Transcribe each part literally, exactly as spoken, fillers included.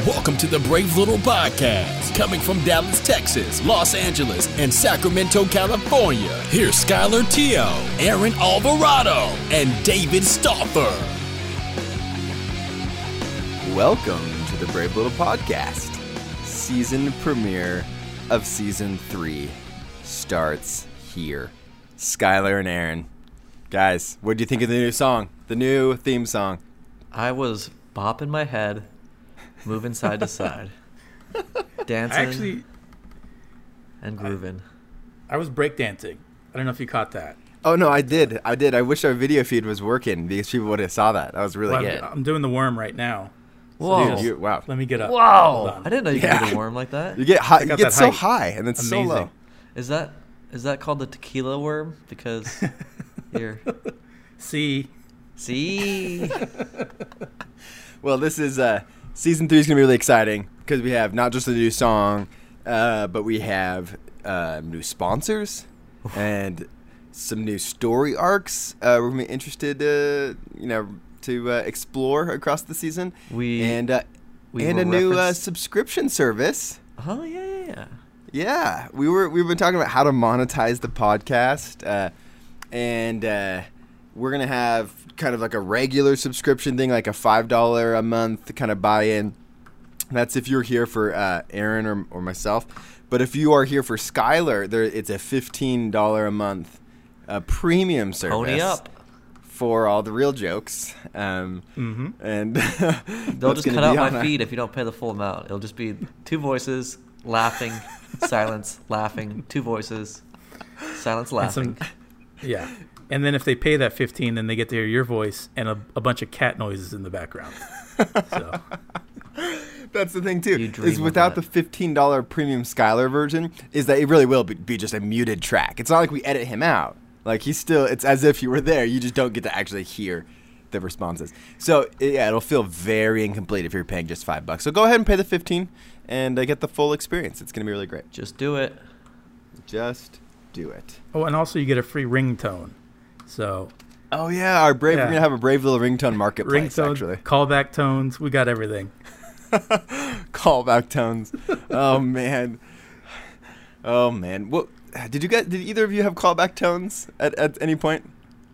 Welcome to the Brave Little Podcast, coming from Dallas, Texas, Los Angeles, and Sacramento, California. Here's Skylar Teo, Aaron Alvarado, and David Stauffer. Welcome to the Brave Little Podcast. Season premiere of season three starts here. Skylar and Aaron. Guys, what do you think of the new song? The new theme song? I was bopping my head, moving side to side, dancing Actually, and grooving. I was breakdancing. I don't know if you caught that. Oh, no, I did. I did. I wish our video feed was working because people would have saw that. That was really Well, good. I'm, I'm doing the worm right now. Whoa. Dude, you, wow. Let me get up. Hold Whoa! on. I didn't know you Yeah. could do a worm like that. You get high, I you got get that so height. high and it's so Amazing. low. Is that is that called the tequila worm? Because you're See, see. Well, this is uh, season three is going to be really exciting because we have not just a new song, uh, but we have uh, new sponsors and some new story arcs. Uh, we're gonna be interested, uh, you know, to uh, explore across the season. We and uh, we and were a new uh, referenced- subscription service. Oh yeah, yeah, yeah. Yeah, we were we've been talking about how to monetize the podcast, uh, and uh, we're gonna have kind of like a regular subscription thing, like a five dollar a month kind of buy-in. That's if you're here for uh, Aaron or, or myself. But if you are here for Skylar, there it's a fifteen dollar a month uh, premium service. Pony up. For all the real jokes. Um, mm-hmm. And They'll just cut out my feed if you don't pay the full amount. It'll just be two voices, laughing, silence, laughing, two voices, silence, and laughing. some, yeah. And then if they pay that fifteen, then they get to hear your voice and a, a bunch of cat noises in the background. So That's the thing You too. dream Is of without that. the fifteen dollar premium Skylar version, is that it really will be, be just a muted track. It's not like we edit him out. Like he's still. It's as if you were there. You just don't get to actually hear the responses. So yeah, it'll feel very incomplete if you're paying just five bucks. So go ahead and pay the fifteen and uh, get the full experience. It's gonna be really great. Just do it. Just do it. oh, and also you get a free ringtone. So Oh yeah, our brave. Yeah. We're gonna have a brave little ringtone marketplace. ringtone, Actually, callback tones, we got everything. callback tones. Oh man. Oh man. What did you get? Did either of you have callback tones at, at any point?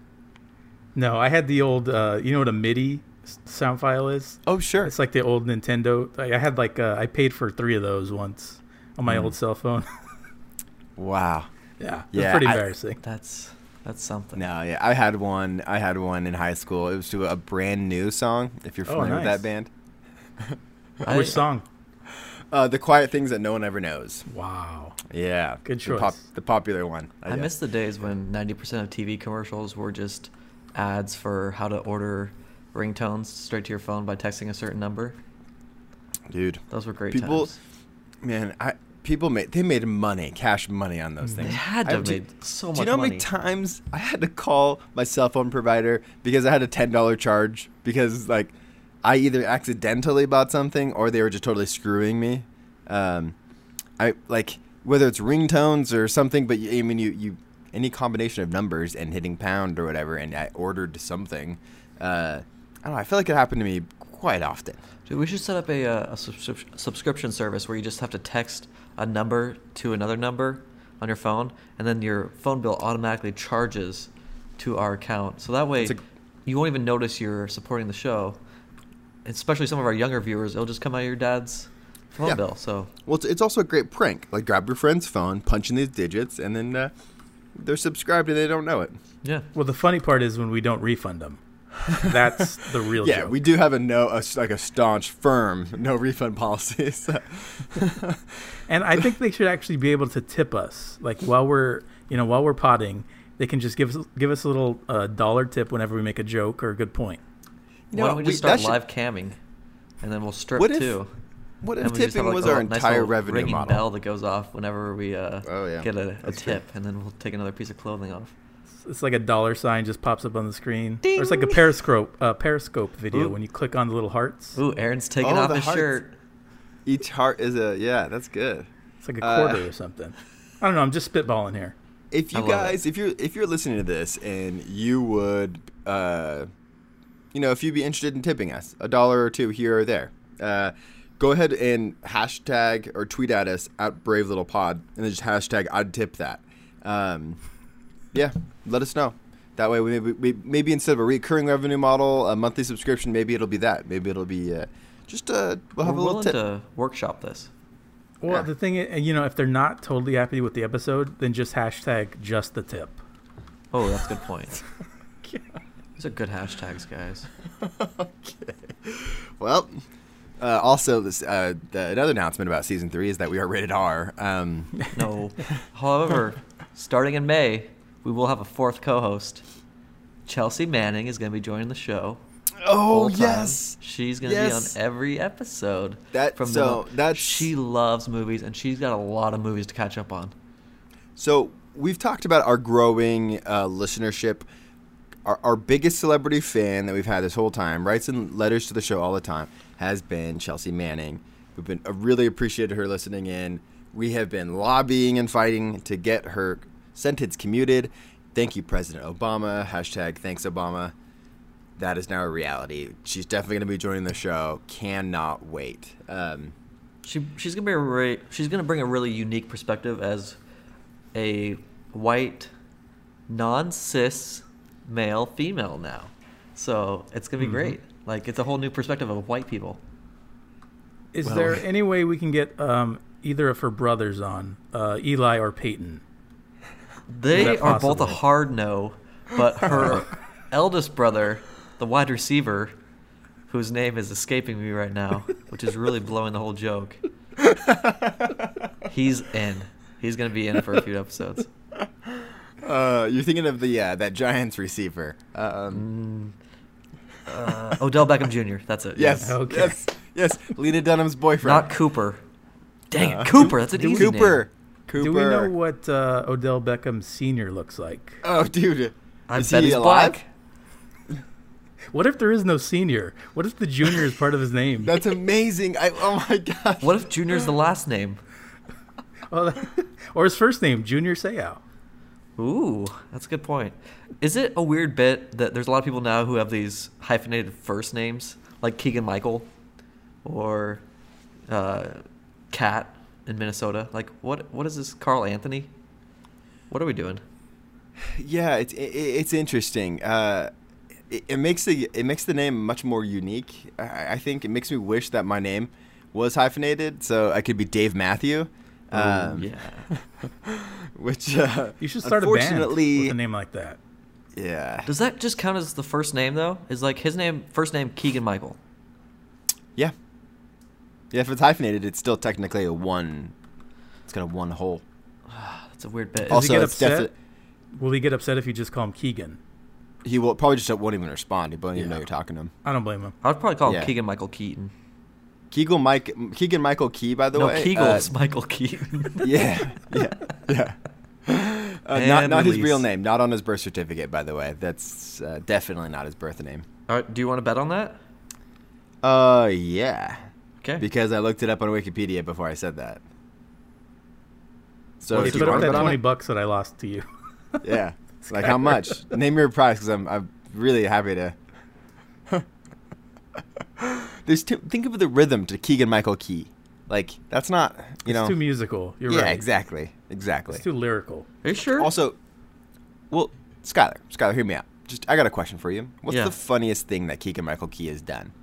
No, I had the old. Uh, you know what a MIDI s- sound file is? Oh sure. It's like the old Nintendo. I I had like uh, I paid for three of those once on my Mm. old cell phone. Wow. yeah, it Yeah, was pretty I- embarrassing. That's that's something. No, yeah, I had one. I had one in high school. It was to a brand new song. If you're Oh, familiar with nice. that band, I- Which song? uh, the Quiet Things That No One Ever Knows. Wow. Yeah, Good the, choice. the popular one. I miss the days when ninety percent of T V commercials were just ads for how to order ringtones straight to your phone by texting a certain number. dude. Those were great People, times. man, I people made they made money, cash money on those Mm. things. They had to I- have do- made so much Do you know how money. many times I had to call my cell phone provider because I had a ten dollar charge because like I either accidentally bought something or they were just totally screwing me. Um, I like whether it's ringtones or something, but you, I mean you you any combination of numbers and hitting pound or whatever, and I ordered something. Uh, I don't know. I feel like it happened to me quite often. Dude, we should set up a, uh, a subscrip- subscription service where you just have to text a number to another number on your phone, and then your phone bill automatically charges to our account. So that way, It's a- you won't even notice you're supporting the show. Especially some of our younger viewers, it'll just come out of your dad's phone Yeah. bill. So Well, it's, it's also a great prank. Like grab your friend's phone, punch in these digits, and then uh, they're subscribed and they don't know it. yeah, Well, the funny part is when we don't refund them. That's the real Yeah, joke. we do have a no, a, like a staunch, firm no refund policy. So. And I think they should actually be able to tip us, like while we're, you know, while we're potting, they can just give us give us a little uh, dollar tip whenever we make a joke or a good point. No, why don't we just we- that start should- live camming, and then we'll strip What if- too. What if And we just have, tipping like, was a our nice entire little revenue ringing model? bell that goes off whenever we uh, Oh, yeah. get a, a That's true. tip, and then we'll take another piece of clothing off. It's like a dollar sign just pops up on the screen, Ding. or it's like a periscope uh, periscope video Ooh. when you click on the little hearts. Ooh, Aaron's taking Oh, off the his hearts. shirt. Each heart is a yeah. That's good. It's like a Uh, quarter or something. I don't know. I'm just spitballing here. If I you love guys, if you're if you're listening to this and you would, uh, you know, if you'd be interested in tipping us a dollar or two here or there, uh, go ahead and hashtag or tweet at us at Brave Little Pod, and then just hashtag I'd tip that. Um, yeah, let us know. That way, we maybe, we, maybe instead of a recurring revenue model, a monthly subscription, maybe it'll be that. Maybe it'll be uh, just uh, we'll have We're a little willing tip. to workshop this. Well, Yeah. the thing is, you know, if they're not totally happy with the episode, then just hashtag just the tip. Oh, that's a good point. These are good hashtags, guys. Okay. Well, uh, also this uh, the, another announcement about season three is that we are rated R. Um, No. However, starting in May, we will have a fourth co-host. Chelsea Manning is going to be joining the show. oh full-time. yes, She's going to Yes. be on every episode. That- from so the, that's- she loves movies, and she's got a lot of movies to catch up on. So we've talked about our growing uh, listenership. Our, our biggest celebrity fan that we've had this whole time, writes in letters to the show all the time, has been Chelsea Manning. We've been uh, really appreciated her listening in. We have been lobbying and fighting to get her sentence commuted. Thank you, President Obama. Hashtag thanks, Obama. That is now a reality. She's definitely going to be joining the show. Cannot wait. Um, She she's gonna be a re, she's gonna bring a really unique perspective as a white, non-cis male female now. So it's gonna be Mhm. great. Like it's a whole new perspective of white people. Is Well- there any way we can get um, either of her brothers on, uh, Eli or Peyton? They that are both a possible? hard no, but her eldest brother, the wide receiver, whose name is escaping me right now, which is really blowing the whole joke. He's in. He's gonna be in for a few episodes. uh, you're thinking of the uh, that Giants receiver. Um, Uh, Odell Beckham Junior That's it. Yes. Okay. Yes. Yes. Lena Dunham's boyfriend. Not Cooper. Dang Uh, it, Cooper. That's an Do- easy Cooper. name. Cooper. Do we know what uh, Odell Beckham Senior looks like? Oh, dude. I Is bet he he's alive? black. What if there is no senior? What if the junior is part of his name? That's amazing. I, oh, my gosh. What if Junior's the last name? Well, or his first name, Junior Seau. Ooh, that's a good point. Is it a weird bit that there's a lot of people now who have these hyphenated first names, like Keegan Michael or uh, Kat in Minnesota? Like, what what is this, Carl Anthony? What are we doing? Yeah, it's it, it's interesting. Uh, it, it makes the it makes the name much more unique. I, I think it makes me wish that my name was hyphenated, so I could be Dave Matthew. Um, Ooh, yeah. Which uh, You should start a band unfortunately, with a name like that. yeah, Does that just count as the first name though? Is like his name, first name Keegan Michael? yeah, yeah. If it's hyphenated, it's still technically a one. It's got a one hole. That's a weird bit. Does Also, he get it's upset? defi- Will he get upset if you just call him Keegan? He will probably just won't even respond. He won't even Yeah. know you're talking to him. I don't blame him. I would probably call him Yeah. Keegan Michael Keaton. Keegan Mike Keegan Michael Key, by the no, way. Kegel's uh, Michael Keaton. yeah, yeah, yeah. Uh, not And not his release. real name, not on his birth certificate, by the way. That's uh, definitely not his birth name. All right, do you want to bet on that? Uh, yeah, Okay. because I looked it up on Wikipedia before I said that. So What's if his you Put up want birth to that bet on twenty it, bucks that I lost to you. yeah, like how much? Name your price, because I'm I'm really happy to. There's too, think of the rhythm to Keegan Michael Key, like that's not you it's know. too musical. You're yeah, right. exactly, exactly. It's too lyrical. Are you sure? Also, well, Skylar, Skylar, hear me out. Just, I got a question for you. What's Yeah. the funniest thing that Keegan Michael Key has done?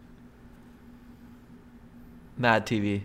Mad T V.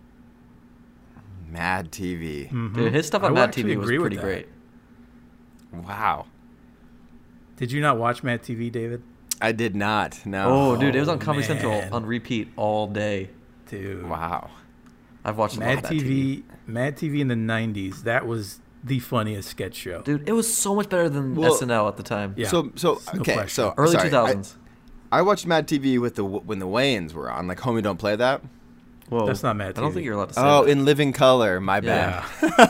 Mad T V. Mhm. Dude, his stuff I on would Mad actually T V was agree with pretty that. great. Wow. Did you not watch Mad T V, David? I did not. No. Oh, dude, it was on Oh, Comedy man. Central on repeat all day. Dude. Wow. I've watched a lot Mad of Mad T T V, V. Mad T V in the nineties. That was the funniest sketch show. Dude, it was so much better than Well, S N L at the time. Yeah. So, so No okay. question. So Early sorry, two thousands. I, I watched Mad T V with the when the Wayans were on. Like, homie, don't play that. Whoa. That's not Mad I don't T V. think you're allowed to say Oh, that. in living color. My bad.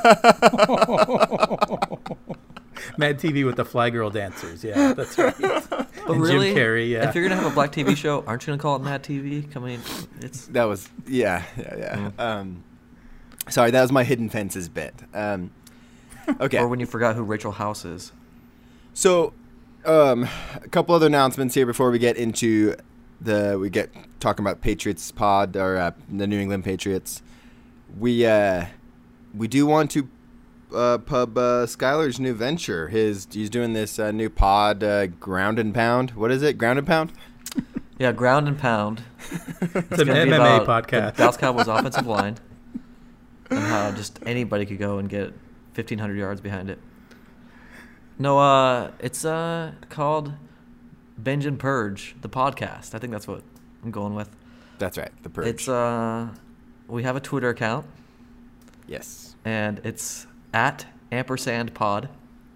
Yeah. Mad T V with the Fly Girl dancers. Yeah, that's right. But and really, Jim Carrey, yeah. if you're gonna have a black T V show, aren't you gonna call it Mad T V? I mean, it's That was yeah, yeah, yeah. Mm. Um, sorry, that was my hidden fences bit. Um, okay. or when you forgot who Rachel House is. So, um, a couple other announcements here before we get into the we get talking about Patriots pod or uh, the New England Patriots. We uh, we do want to uh, pub uh, Skylar's new venture. His he's doing this uh, new pod, uh, Ground and Pound. What is it? Ground and Pound? Yeah, Ground and Pound. It's an M M A podcast. The Dallas Cowboys offensive line, and how just anybody could go and get fifteen hundred yards behind it. No, uh, it's uh called Binge and Purge, the podcast. I think that's what I'm going with. That's right, the Purge. It's uh, we have a Twitter account, yes, and it's at ampersand pod.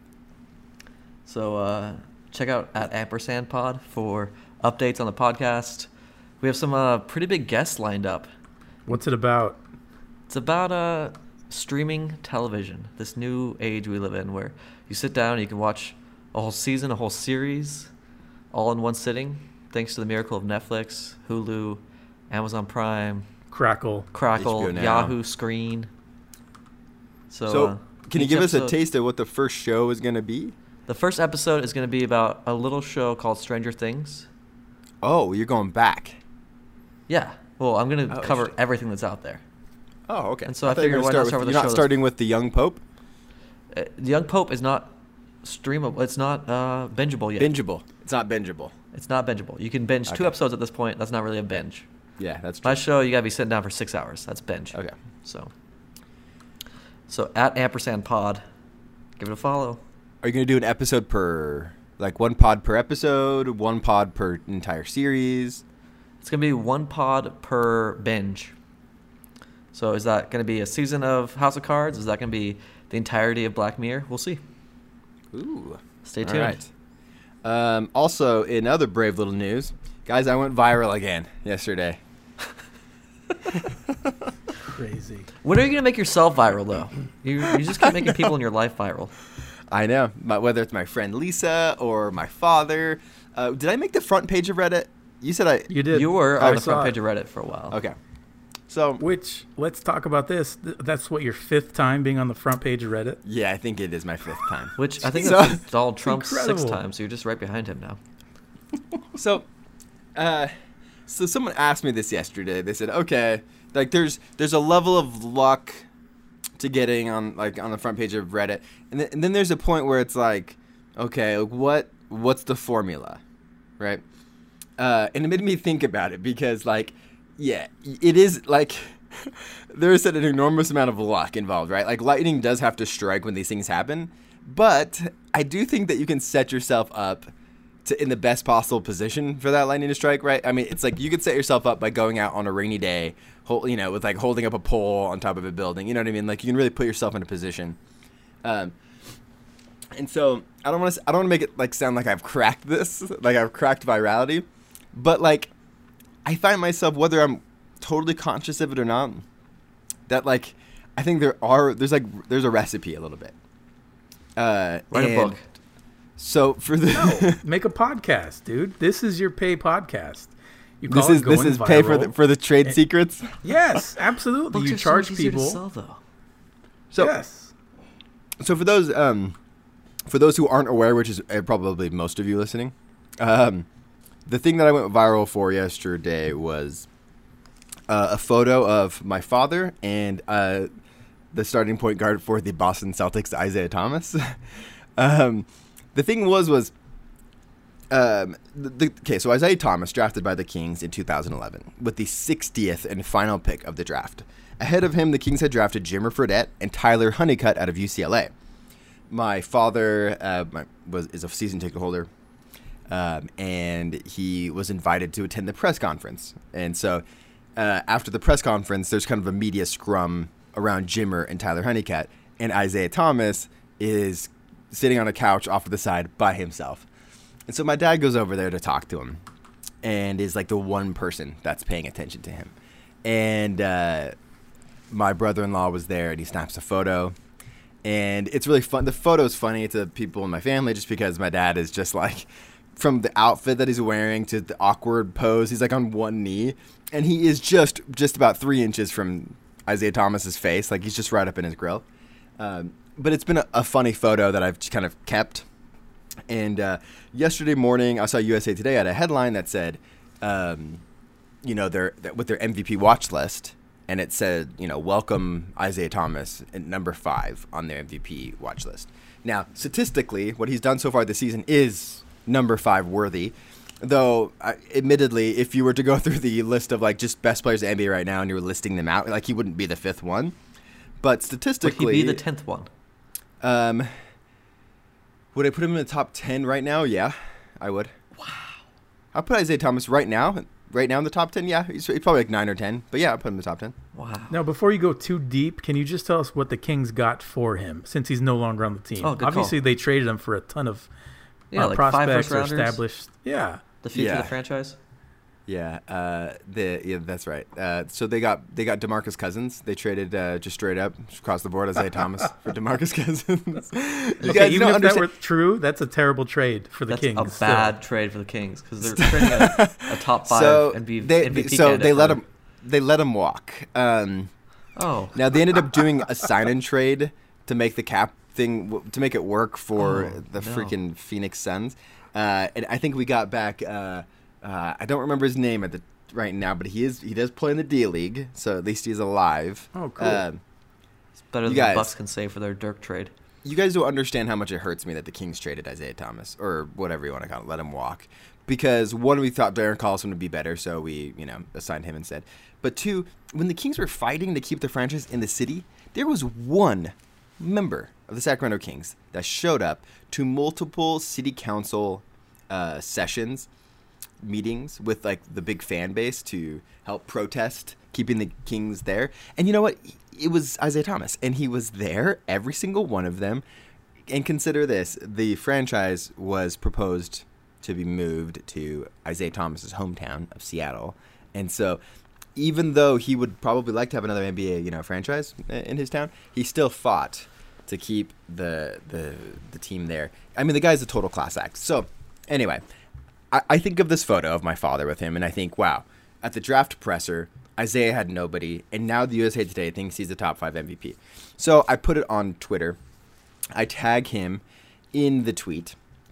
So uh, check out at ampersand pod for updates on the podcast. We have some uh, pretty big guests lined up. What's it about? It's about uh, streaming television, this new age we live in where you sit down and you can watch a whole season, a whole series, all in one sitting, thanks to the miracle of Netflix, Hulu, Amazon Prime, Crackle, Crackle, H B O Now. Yahoo Screen. So, So, uh, can you each give us a episode- taste of what the first show is going to be? The first episode is going to be about a little show called Stranger Things. Oh, you're going back. Yeah. Well, I'm going to Oh, cover interesting. everything that's out there. Oh, okay. And so I thought you were figured why gonna not start with you're the not show that's- starting with the Young Pope? Uh, the Young Pope is not streamable. It's not uh, bingeable yet. Bingeable. It's not bingeable. It's not bingeable. You can binge two Okay. episodes at this point. That's not really a binge. Yeah, that's true. My show, you gotta be sitting down for six hours. That's binge. Okay. So, so at ampersand pod, give it a follow. Are you going to do an episode per, like one pod per episode, one pod per entire series? It's gonna be one pod per binge. So is that gonna be a season of House of Cards? Is that gonna be the entirety of Black Mirror? We'll see. Ooh. Stay All tuned. right. Um, also, in other brave little news, guys, I went viral again yesterday. crazy. When are you gonna make yourself viral though? You you just keep making people in your life viral. I know. My, whether it's my friend Lisa or my father. Uh, did I make the front page of Reddit? You said I. You did. You were I on the saw front it. page of Reddit for a while. Okay. So, Which, let's talk about this. Th- That's what, your fifth time being on the front page of Reddit? yeah, I think it is my fifth time. Which I think So- that's Donald Trump's sixth incredible. time, so you're just right behind him now. So, uh, so someone asked me this yesterday. They said, okay, like there's there's a level of luck to getting on like on the front page of Reddit, and then, and then there's a point where it's like, okay, like, what what's the formula, right? Uh, and it made me think about it because, like, yeah, it is like there is an enormous amount of luck involved, right? Like lightning does have to strike when these things happen, but I do think that you can set yourself up to in the best possible position for that lightning to strike, right? I mean, it's like you could set yourself up by going out on a rainy day, hold, you know, with like holding up a pole on top of a building. You know what I mean? Like you can really put yourself in a position. Um, and so I don't want to I don't want to make it like sound like I've cracked this, like I've cracked virality, but like I find myself, whether I'm totally conscious of it or not, that like I think there are there's like there's a recipe a little bit. Uh, Write a and book. So for the No, make a podcast, dude. This is your pay podcast. You call this it is this Going is pay for Viral. the for the trade secrets. Yes, absolutely. Books You are so charge much easier to people. sell, though. So yes. so for those um for those who aren't aware, which is uh, probably most of you listening, um, the thing that I went viral for yesterday was uh, a photo of my father and uh, the starting point guard for the Boston Celtics, Isaiah Thomas. um, the thing was was um, the, the, okay. So Isaiah Thomas drafted by the Kings in two thousand eleven with the sixtieth and final pick of the draft. Ahead of him, the Kings had drafted Jimmer Fredette and Tyler Honeycutt out of U C L A. My father uh, my, was is a season ticket holder. Um, and he was invited to attend the press conference. And so uh, after the press conference, there's kind of a media scrum around Jimmer and Tyler Honeycutt. And Isaiah Thomas is sitting on a couch off to the side by himself. And so my dad goes over there to talk to him and is like the one person that's paying attention to him. And uh, my brother-in-law was there and he snaps a photo. And it's really fun. The photo's funny to people in my family just because my dad is just like, from the outfit that he's wearing to the awkward pose, he's like on one knee, and he is just just about three inches from Isaiah Thomas's face, like he's just right up in his grill. Um, but it's been a, a funny photo that I've kind of kept. And uh, yesterday morning, I saw U S A Today had a headline that said, um, you know, their with their M V P watch list, and it said, you know, welcome Isaiah Thomas at number five on their M V P watch list. Now, statistically, what he's done so far this season is number five worthy. Though, uh, admittedly, if you were to go through the list of like just best players in the N B A right now and you were listing them out, like he wouldn't be the fifth one. But statistically, would he be the tenth one? Um, would I put him in the top ten right now? Yeah, I would. Wow. I'll put Isaiah Thomas right now. Right now in the top ten, yeah, he's, he's probably like nine or ten. But yeah, I'll put him in the top ten. Wow. Now, before you go too deep, can you just tell us what the Kings got for him since he's no longer on the team? Oh, good Obviously, call. they traded him for a ton of Yeah, uh, like five prospects first or rounders. established. Yeah. The future Yeah. of the franchise. Yeah, uh, the yeah, that's right. Uh, so they got they got DeMarcus Cousins. They traded uh, just straight up just across the board Isaiah Thomas for DeMarcus Cousins. You Okay, guys even don't if that understand- were true, that's a terrible trade for the That's Kings. a still. bad trade for the Kings because they're trading a, a top five so N B A. they, M V P so they candidate let for- him they let him walk. Um, Oh. now they ended up doing a sign and trade to make the cap thing to make it work for Oh, the no. freaking Phoenix Suns. Uh, and I think we got back. Uh, uh, I don't remember his name at the right now, but he is he does play in the D League, so at least he's alive. Oh, cool. Um, It's better You than guys- the Bucks can say for their Dirk trade. you guys don't understand how much it hurts me that the Kings traded Isaiah Thomas, or whatever you want to call it, let him walk. Because one, we thought Darren Collison would be better, so we, you know, assigned him instead. But two, when the Kings were fighting to keep the franchise in the city, there was one member of the Sacramento Kings that showed up to multiple city council uh, sessions, meetings with like the big fan base to help protest keeping the Kings there. And you know what? It was Isaiah Thomas, and he was there every single one of them. And consider this: the franchise was proposed to be moved to Isaiah Thomas's hometown of Seattle, and so even though he would probably like to have another N B A, you know, franchise in his town, he still fought to keep the the the team there. I mean, the guy's a total class act. So anyway, I, I think of this photo of my father with him, and I think, wow, at the draft presser, Isaiah had nobody, and now the U S A Today thinks he's the top five M V P. So I put it on Twitter. I tag him in the tweet,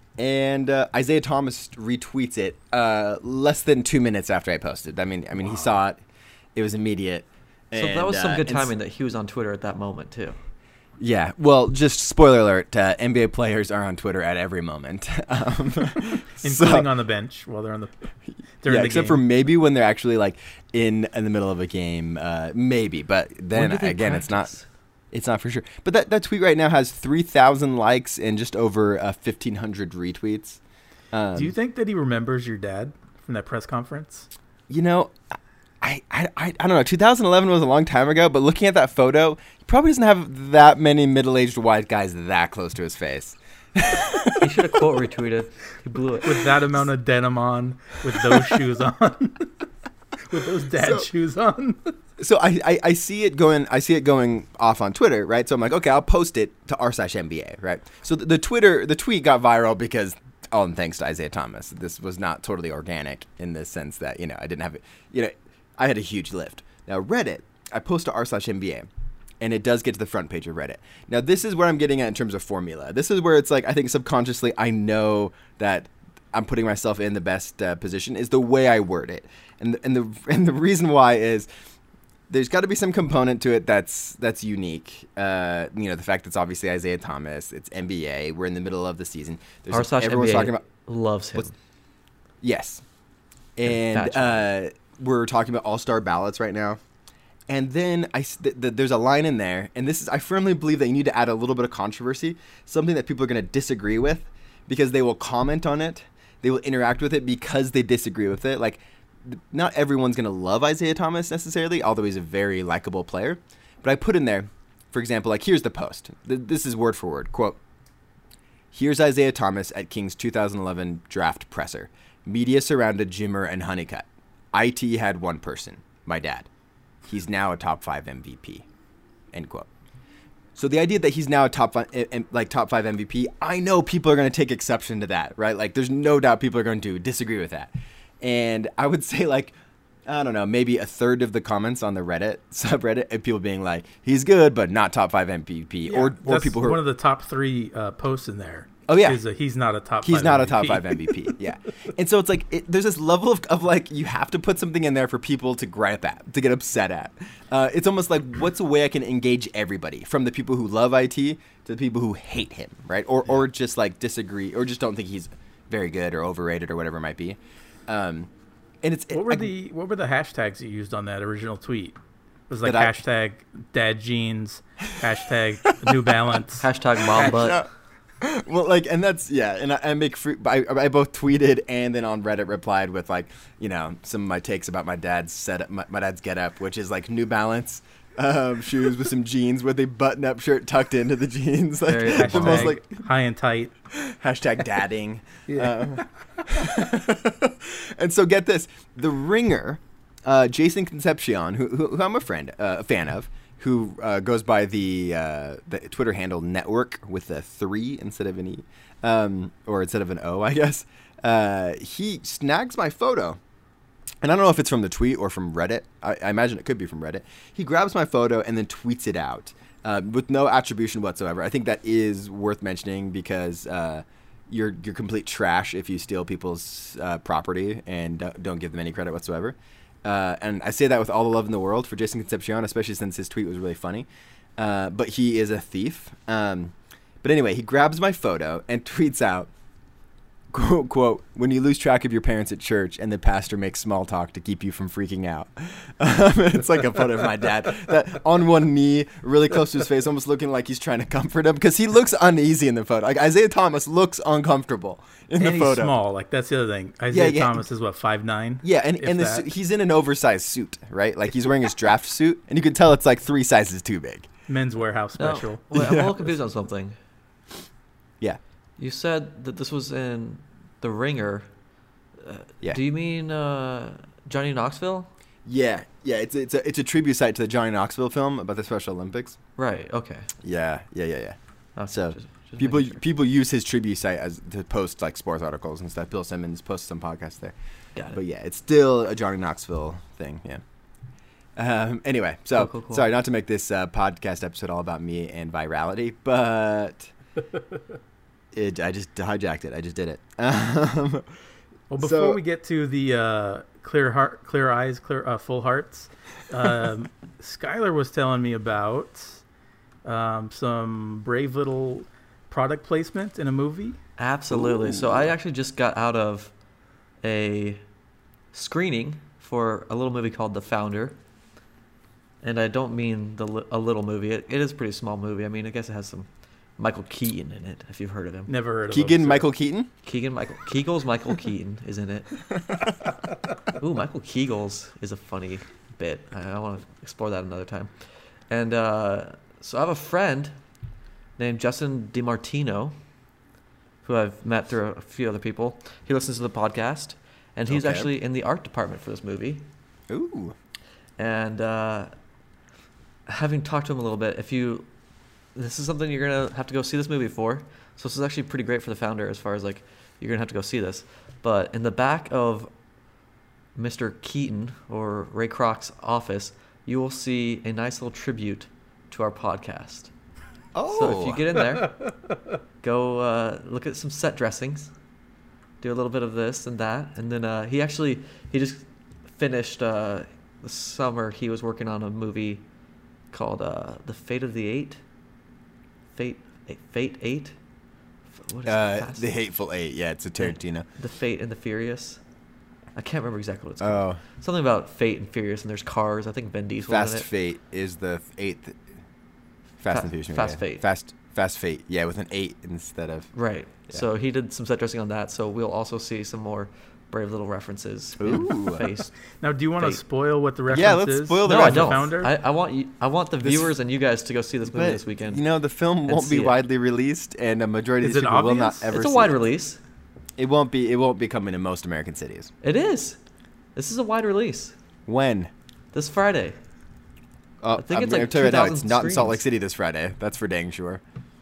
and uh, Isaiah Thomas retweets it uh, less than two minutes after I posted. I mean, I mean, wow. He saw it; it was immediate. So and, that was some uh, good and timing that he was on Twitter at that moment too. Yeah, well, just spoiler alert: uh, N B A players are on Twitter at every moment, um, including so, on the bench while they're on the. During yeah, the except game. for maybe when they're actually like in in the middle of a game, uh, maybe. But then again, practice? it's not. It's not for sure. But that, that tweet right now has three thousand likes and just over uh, fifteen hundred retweets. Um, Do you think that he remembers your dad from that press conference? You know, I, I, I, I don't know. two thousand eleven was a long time ago, but looking at that photo, he probably doesn't have that many middle-aged white guys that close to his face. He should have quote retweeted. He blew it. With that amount of denim on, with those shoes on, with those dad So- shoes on. So I, I, I see it going I see it going off on Twitter, right? So I'm like, okay, I'll post it to r slash N B A, right? So the, the Twitter the tweet got viral because all in thanks to Isaiah Thomas. This was not totally organic in the sense that, you know, I didn't have it, you know, I had a huge lift. Now Reddit, I post to r slash N B A, and it does get to the front page of Reddit. Now this is where I'm getting at in terms of formula. This is where it's like I think subconsciously I know that I'm putting myself in the best uh, position is the way I word it, and the, and the and the reason why is. There's got to be some component to it that's that's unique. Uh, you know, the fact that it's obviously Isaiah Thomas. It's N B A. We're in the middle of the season. R slash everyone's N B A talking about loves him. what's- yes, and uh, we're talking about all-star ballots right now. And then I s- th- th- there's a line in there, and this is I firmly believe that you need to add a little bit of controversy, something that people are going to disagree with, because they will comment on it, they will interact with it because they disagree with it. Like. Not everyone's going to love Isaiah Thomas necessarily, although he's a very likable player. But I put in there, for example, like here's the post. This is word for word. Quote, here's Isaiah Thomas at Kings two thousand eleven draft presser. Media surrounded Jimmer and Honeycutt. I T had one person, my dad. He's now a top five M V P. End quote. So the idea that he's now a top five, like top five M V P, I know people are going to take exception to that, right? Like there's no doubt people are going to disagree with that. And I would say, like, I don't know, maybe a third of the comments on the Reddit subreddit and people being like, he's good, but not top five M V P. Yeah, or or that's people who are, one of the top three uh, posts in there Oh yeah, He's, a, he's not a top. he's five not M a V P. top five M V P. Yeah, and so it's like it, there's this level of, of like you have to put something in there for people to gripe at, to get upset at. Uh, it's almost like what's a way I can engage everybody, from the people who love I T to the people who hate him, right? Or yeah. or just like disagree, or just don't think he's very good or overrated or whatever it might be. Um, and it's what were I, the what were the hashtags you used on that original tweet? It was like I, hashtag dad jeans, hashtag New Balance, hashtag mom butt. Well, like, and that's yeah, and I, I make free. I, I both tweeted and then on Reddit replied with like, you know, some of my takes about my dad's setup, my, my dad's get up, which is like New Balance um, shoes with some jeans with a button-up shirt tucked into the jeans, like Very the hashtag most like high and tight. Hashtag dadding. Yeah. Um, and so get this, The Ringer, uh, Jason Concepcion, who, who, who I'm a friend, uh, a fan of. Who uh, goes by the uh, the Twitter handle Network with a three instead of an E, um, or instead of an O, I guess. Uh, he snags my photo, and I don't know if it's from the tweet or from Reddit. I, I imagine it could be from Reddit. He grabs my photo and then tweets it out uh, with no attribution whatsoever. I think that is worth mentioning because uh, you're you're complete trash if you steal people's uh, property and uh, don't give them any credit whatsoever. Uh, and I say that with all the love in the world for Jason Concepcion, especially since his tweet was really funny. Uh, but he is a thief. Um, but anyway, he grabs my photo and tweets out, quote, quote, when you lose track of your parents at church and the pastor makes small talk to keep you from freaking out. Um, it's like a photo of my dad that on one knee, really close to his face, almost looking like he's trying to comfort him because he looks uneasy in the photo. Like Isaiah Thomas looks uncomfortable in and the he's photo. Small, like that's the other thing. Isaiah yeah. Thomas is what, five nine? Yeah, and, and the, he's in an oversized suit, right? Like he's wearing his draft suit, and you can tell it's like three sizes too big. Men's Warehouse special. No, wait, I'm a little confused on something. Yeah. You said that this was in The Ringer. Uh, yeah. Do you mean uh, Johnny Knoxville? Yeah, yeah. It's it's a it's a tribute site to the Johnny Knoxville film about the Special Olympics. Right. Okay. Yeah, yeah, yeah, yeah. Okay, so just, just people sure. people use his tribute site as to post like sports articles and stuff. Bill Simmons posts some podcasts there. Got it. But yeah, it's still a Johnny Knoxville thing. Yeah. Um, anyway, so cool, cool, cool. sorry not to make this uh, podcast episode all about me and virality, but it I just hijacked it. I just did it. Um, well, before so, we get to the uh, clear heart, clear eyes, clear uh, full hearts, um, Skylar was telling me about um, some brave little product placement in a movie. Absolutely. Ooh. So I actually just got out of a screening for a little movie called The Founder. And I don't mean the li- a little movie. It, it is a pretty small movie. I mean, I guess it has some Michael Keaton in it, if you've heard of him. Never heard of Keegan him. Keegan Michael Keaton? Keegan Michael Keagles Michael Keaton is in it. Ooh, Michael Keagles is a funny bit. I, I want to explore that another time. And uh, so I have a friend named Justin DiMartino, who I've met through a few other people. He listens to the podcast, and he's okay. actually in the art department for this movie. Ooh. And uh, having talked to him a little bit, if you, this is something you're gonna have to go see this movie for. So this is actually pretty great for the Founder, as far as like you're gonna have to go see this. But in the back of Mister Keaton or Ray Kroc's office, you will see a nice little tribute to our podcast. Oh. So if you get in there, go uh, look at some set dressings, do a little bit of this and that, and then uh, he actually he just finished uh, the summer. He was working on a movie called uh, The Fate of the Eight. Fate, Fate Eight. What is uh, it? The Hateful Eight. Yeah, it's a Tarantino. The Fate and the Furious. I can't remember exactly what it's called. Oh. Something about Fate and Furious, and there's cars. I think Vin Diesel Fast in it. Fate is the eighth. Fast Fa- and Furious. Fast yeah. Fate. Fast Fast Fate. Yeah, with an eight instead of. Right. Yeah. So he did some set dressing on that. So we'll also see some more brave little references. Ooh. Face. Now, do you want to Fate. spoil what the reference Yeah, let's is? spoil the No, I reference. don't. Founder? I, I want you. I want the This- viewers and you guys to go see this movie But, this weekend. You know, the film and won't be see it. widely released, and a majority Is of these it people will not obvious? ever it's a see wide it. release. It won't be. It won't be coming to most American cities. It is. This is a wide release. When? This Friday. Uh, I think I'm it's gonna like tell you right now, it's 2,000 not in Salt Lake screens. City this Friday. That's for dang sure.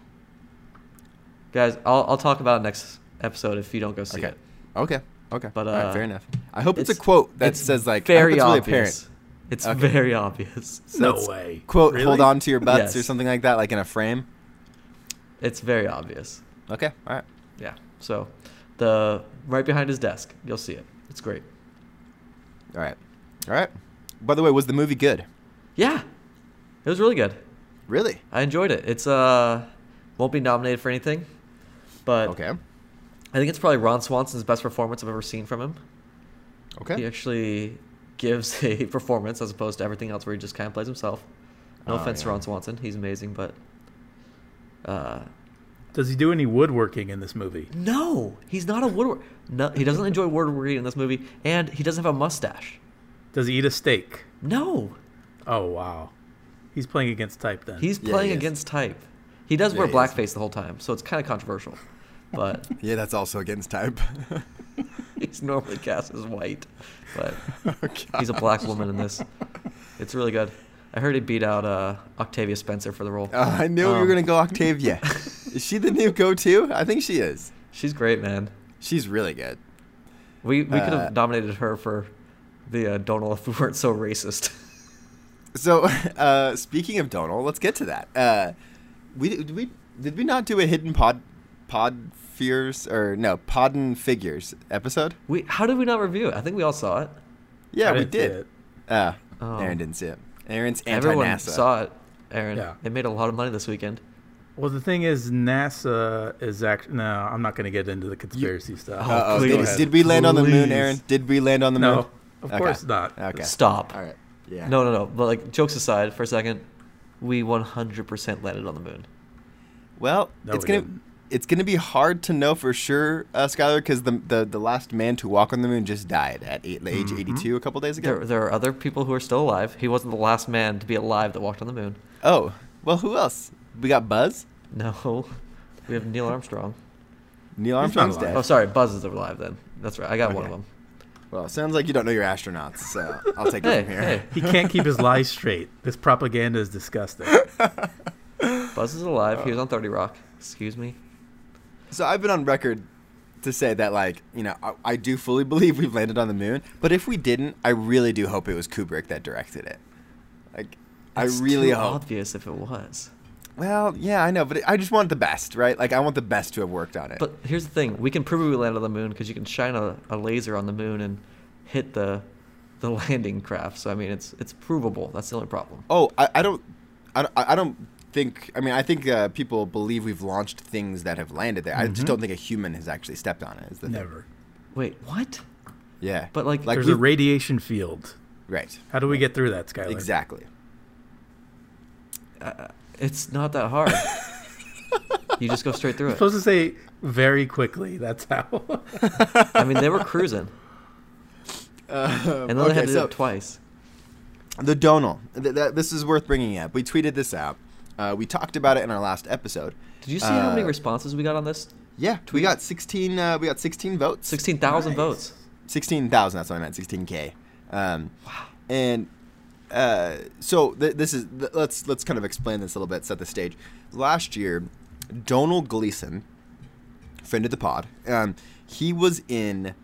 Guys, I'll I'll talk about it next episode if you don't go see Okay. it. Okay. Okay. But, All right, uh, fair enough. I hope it's, it's- a quote that it's says like very I hope it's really obvious. apparent. It's Okay. very obvious. So No it's way. Quote, Really? hold on to your butts or Yes. something like that, like in a frame. It's very obvious. Okay. All right. Yeah. So, the right behind his desk, you'll see it. It's great. All right. All right. By the way, was the movie good? Yeah, it was really good. Really? I enjoyed it. It's uh won't be nominated for anything, but Okay. I think it's probably Ron Swanson's best performance I've ever seen from him. Okay. He actually gives a performance as opposed to everything else where he just kind of plays himself. No Oh, offense yeah. to Ron Swanson, he's amazing, but uh, Does he do any woodworking in this movie? no, he's not a woodworker. No, he doesn't enjoy woodworking in this movie, and he doesn't have a mustache. Does he eat a steak? No, Oh, wow. He's playing against type then. he's Yeah, playing he is. against type. He does Yeah, wear he is. blackface the whole time, so it's kind of controversial. But Yeah, that's also against type. he's normally cast as white, but Oh, he's a black woman in this. It's really good. I heard he beat out uh, Octavia Spencer for the role. Oh, I knew you were Um, going to go Octavia. Is she the new go-to? I think she is. She's great, man. She's really good. We we could Uh, have nominated her for the uh, Donald if we weren't so racist. So, uh, speaking of Donald, let's get to that. Uh, we did we did we not do a hidden pod pod fears or no podden figures episode? We how did we not review it? I think we all saw it. Yeah, I we didn't see did. it. Uh, Oh. Aaron didn't see it. Aaron's Everyone anti-NASA. saw it, Aaron. Yeah. It made a lot of money this weekend. Well, the thing is, NASA is actually. No, I'm not going to get into the conspiracy stuff. Oh, Uh-oh. please. Did, Go ahead. did we land on the moon, Please. Aaron? Did we land on the moon? No, of Okay. course not. Okay. Stop. All right. Yeah. No, no, no. But like, jokes aside, for a second, we one hundred percent landed on the moon. Well, No, it's we gonna didn't. it's gonna be hard to know for sure, uh, Skylar, because the, the the last man to walk on the moon just died at eight, age Mhm. eighty-two a couple days ago. There, there are other people who are still alive. He wasn't the last man to be alive that walked on the moon. Oh, well, who else? We got Buzz. No, we have Neil Armstrong. Neil He's not Armstrong's alive. dead. Oh, sorry, Buzz is alive then. That's right. I got one of Okay. them. Well, sounds like you don't know your astronauts, so I'll take Hey, it from here. hey. He can't keep his lies straight. This propaganda is disgusting. Buzz is alive. He was on thirty Rock. Excuse me. So I've been on record to say that, like, you know, I, I do fully believe we've landed on the moon, but if we didn't, I really do hope it was Kubrick that directed it. Like, It's I really too hope. obvious if it was. Well, yeah, I know, but I just want the best, right? Like, I want the best to have worked on it. But here's the thing: we can prove we landed on the moon because you can shine a, a laser on the moon and hit the the landing craft. So I mean, it's it's provable. That's the only problem. Oh, I, I don't, I don't, I don't think. I mean, I think uh, people believe we've launched things that have landed there. I just Mhm. don't think a human has actually stepped on it. Is the thing. Never. Wait, what? Yeah. But like, Like There's a we've- radiation field. right. How do we get through that, Skylar? Exactly. uh, it's not that hard. You just go straight through You're it. supposed to say very quickly. That's how. I mean, they were cruising, Uh, and then they had to do it twice. The Donal. Th- th- this is worth bringing up. We tweeted this out. Uh, we talked about it in our last episode. Did you see how many Uh, responses we got on this? Yeah, we Tweet? got sixteen. Uh, we got sixteen votes. Sixteen thousand Nice. votes. Sixteen thousand. That's what I meant. Sixteen k. Um, wow. And uh, so th- this is. Th- let's let's kind of explain this a little bit. Set the stage. Last year, Donald Gleason, friend of the pod, um, he was in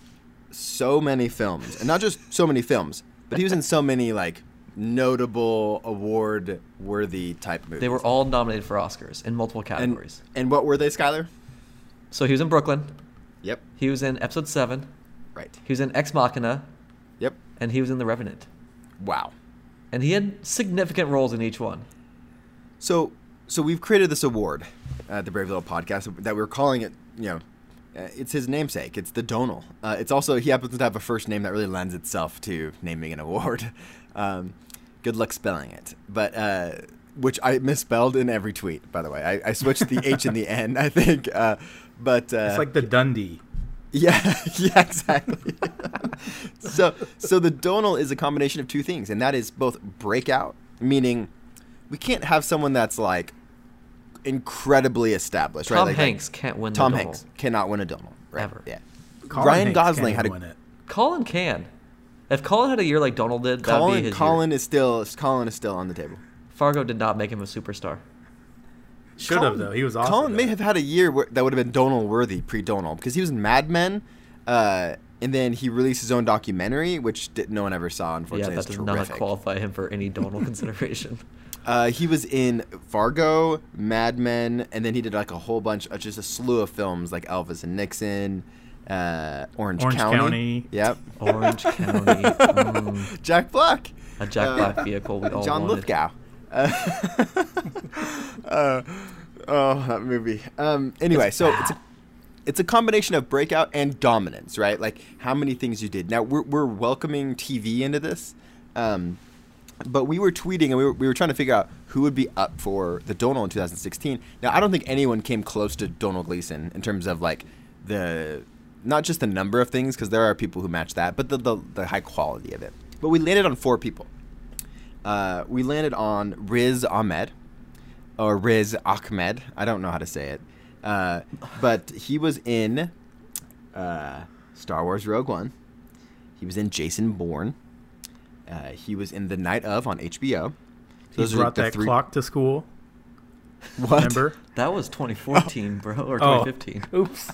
so many films, and not just so many films, but he was in so many like notable award-worthy type movies. They were all nominated for Oscars in multiple and, categories. and what were they, Skylar? So he was in Brooklyn. Yep. He was in Episode Seven. Right. He was in Ex Machina, Yep. and he was in The Revenant. Wow. And he had significant roles in each one. So, so we've created this award at the Brave Little Podcast that we're calling it. You know, uh, it's his namesake. It's the Donal. Uh, it's also he happens to have a first name that really lends itself to naming an award. Um, good luck spelling it, but uh, which I misspelled in every tweet. By the way, I, I switched the H in the end. I think, uh, but uh, It's like the Dundee. Yeah, yeah, exactly. so, so the Donal is a combination of two things, and that is both breakout, meaning we can't have someone that's like incredibly established, right? Tom Like, Hanks can't win Tom the Donal. Hanks cannot win a Donal, right? Ever. Yeah. Colin Ryan Hanks Gosling can't had a win it. Colin can. If Colin had a year like Donald did, that would be Colin. his Colin year. is still Colin is still on the table. Fargo did not make him a superstar. Should have Colin- though. He was awesome. Colin may though. have had a year where, that would have been Donal worthy pre-Donal because he was in Mad Men, uh, and then he released his own documentary, which did, no one ever saw. Yeah, Unfortunately, that it's does terrific. not qualify him for any Donal consideration. Uh, he was in Fargo, Mad Men, and then he did like a whole bunch, uh, just a slew of films like Elvis and Nixon, uh, Orange, Orange County. County. Yep. Orange County. Mm, Jack Black. a Jack Uh, Black vehicle we all John wanted. Lithgow. Uh, uh, oh, that movie. Um, anyway, so it's a, it's a combination of breakout and dominance, right? Like how many things you did. Now we're we're welcoming T V into this, um, but we were tweeting and we were we were trying to figure out who would be up for the Donald in two thousand sixteen. Now I don't think anyone came close to Donald Gleason in terms of like the not just the number of things, because there are people who match that, but the, the the high quality of it. But we landed on four people. Uh, we landed on Riz Ahmed, or Riz Ahmed. I don't know how to say it. Uh, but he was in uh, Star Wars Rogue One. He was in Jason Bourne. Uh, he was in The Night Of on H B O. He Those are brought the that three- clock to school. What? Remember? That was twenty fourteen, bro, or Oh. twenty fifteen. Oops.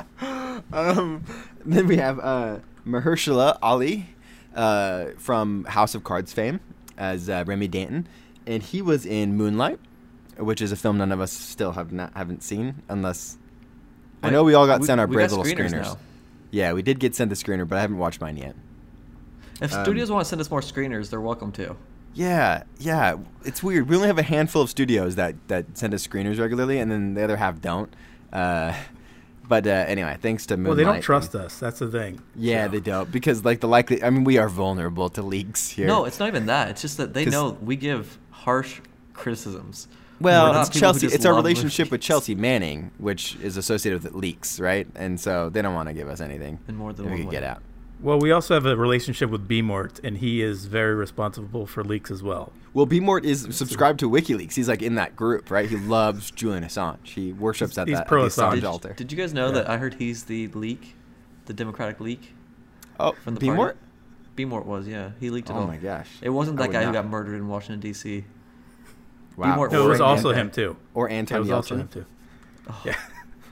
Um, then we have uh, Mahershala Ali uh, from House of Cards fame as uh, Remy Danton, and he was in Moonlight, which is a film none of us still have not haven't seen, unless I Wait, know we all got we- sent our we brave got little screeners screeners. now. Yeah, we did get sent the screener, but I haven't watched mine yet. If Um, studios want to send us more screeners, they're welcome to. Yeah, yeah, it's weird. We only have a handful of studios that that send us screeners regularly, and then the other half don't. Uh, but uh, anyway, thanks to Moonlight. Well, they don't trust us. That's the thing. Yeah, So, they don't, because like the likely. I mean, we are vulnerable to leaks here. No, it's not even that. It's just that they 'Cause- know we give harsh criticisms. Well, We're not it's people who Chelsea. just It's our love relationship with movies. Chelsea Manning, which is associated with leaks, right? And so they don't want to give us anything In more than that we one could way. get out. Well, we also have a relationship with B Mort, and he is very responsible for leaks as well. Well, B Mort is subscribed to WikiLeaks. He's like in that group, right? He loves Julian Assange. He worships at He's that at pro the Assange Assange. Did, altar. did you guys know Yeah. that I heard he's the leak, the Democratic leak Oh, from the B party? Mort? B Mort was, yeah. He leaked it Oh all. my gosh! It wasn't I that would guy who not. got murdered in Washington, D C Wow. Mort No, it was Or also Anton- him too. Or It Anton was also Yelchin. him too. Oh. Yeah.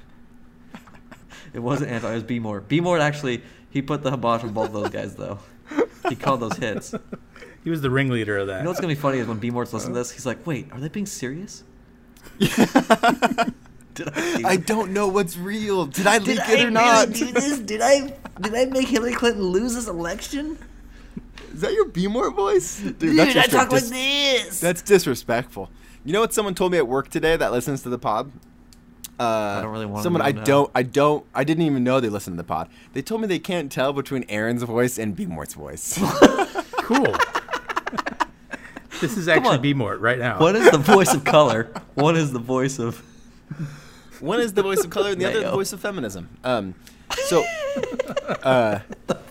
It wasn't Anton, it was B Mort. B Mort actually, he put the hibosh on both of those guys, though. He called those hits. You He was the ringleader of that. know what's going to be funny is when B Mort's listening to this, he's like, wait, are they being serious? Did I, do I don't know what's real. Did I Did leak I it or really not? do this? Did I did I make Hillary Clinton lose this election? Is that your B Mort voice? Dude, Dude, that's I just talk like dis- this. That's disrespectful. You know what someone told me at work today that listens to the pod? Uh, I don't really wanna Someone know I now. don't, I don't, I didn't even know they listened to the pod. They told me they can't tell between Aaron's voice and B Mort's voice. Cool. This is Come actually on. B Mort right now. One is the voice of color. One is the voice of. One is the voice of color, and the other the Mayo. voice of feminism. Um, so, uh,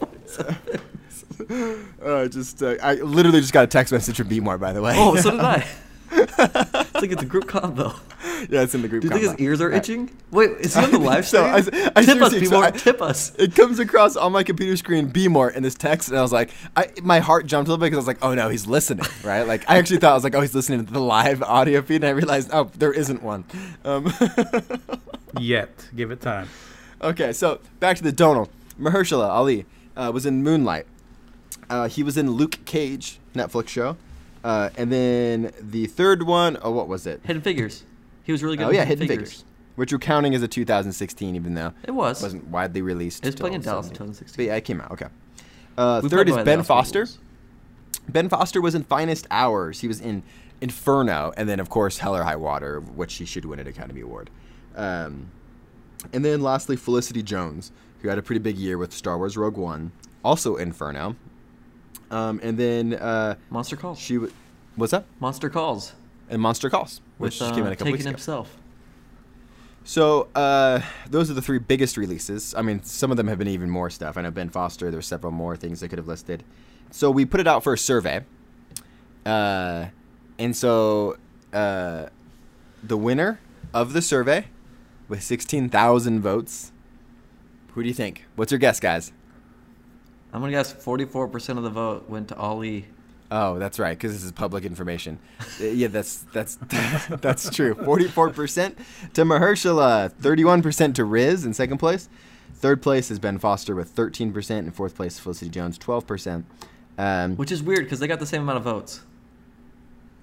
uh, just, uh, I literally just got a text message from B Mort, by the way. Oh, so did I. It's like it's a group combo. Yeah, it's in the group. Do you think his combo. ears are Right. itching? Wait, is he on the live So, stream? I- I tip us, seriously- people. so I- Tip us. It comes across on my computer screen, B Mort, in this text, and I was like, I, my heart jumped a little bit because I was like, oh no, he's listening, right? Like, I actually thought I was like, oh, he's listening to the live audio feed, and I realized, oh, there isn't one. Um, Yet. Give it time. okay, so back to the Donald. Mahershala Ali uh, was in Moonlight. Uh, he was in Luke Cage, Netflix show. Uh, and then the third one, oh, what was it? Hidden Figures. He was really good. Oh in yeah, Hidden Figures, which we're counting as a two thousand sixteen, even though It was. it wasn't widely released. It was playing in till Dallas in seventy. twenty sixteen. But yeah, it came out. Okay. Uh, We third played is by the Ben Dallas Foster. rules. Ben Foster was in Finest Hours. He was in Inferno, and then of course Hell or High Water, which he should win an Academy Award. Um, and then lastly, Felicity Jones, who had a pretty big year with Star Wars Rogue One, also Inferno. Um, and then uh, Monster Calls. she was. What's up? Monster Calls. And Monster Calls, which With just uh, came out a couple Taken weeks ago. himself. So uh, those are the three biggest releases. I mean, some of them have been even more stuff. I know Ben Foster. There's several more things I could have listed. So we put it out for a survey, uh, and so uh, the winner of the survey, with sixteen thousand votes, who do you think? What's your guess, guys? I'm gonna guess forty-four percent of the vote went to Ali. Oh, that's right, because this is public information. Uh, yeah, that's that's that's true. Forty-four percent to Mahershala, thirty-one percent to Riz in second place. Third place is Ben Foster with thirteen percent, and fourth place Felicity Jones, twelve percent. Um, Which is weird because they got the same amount of votes.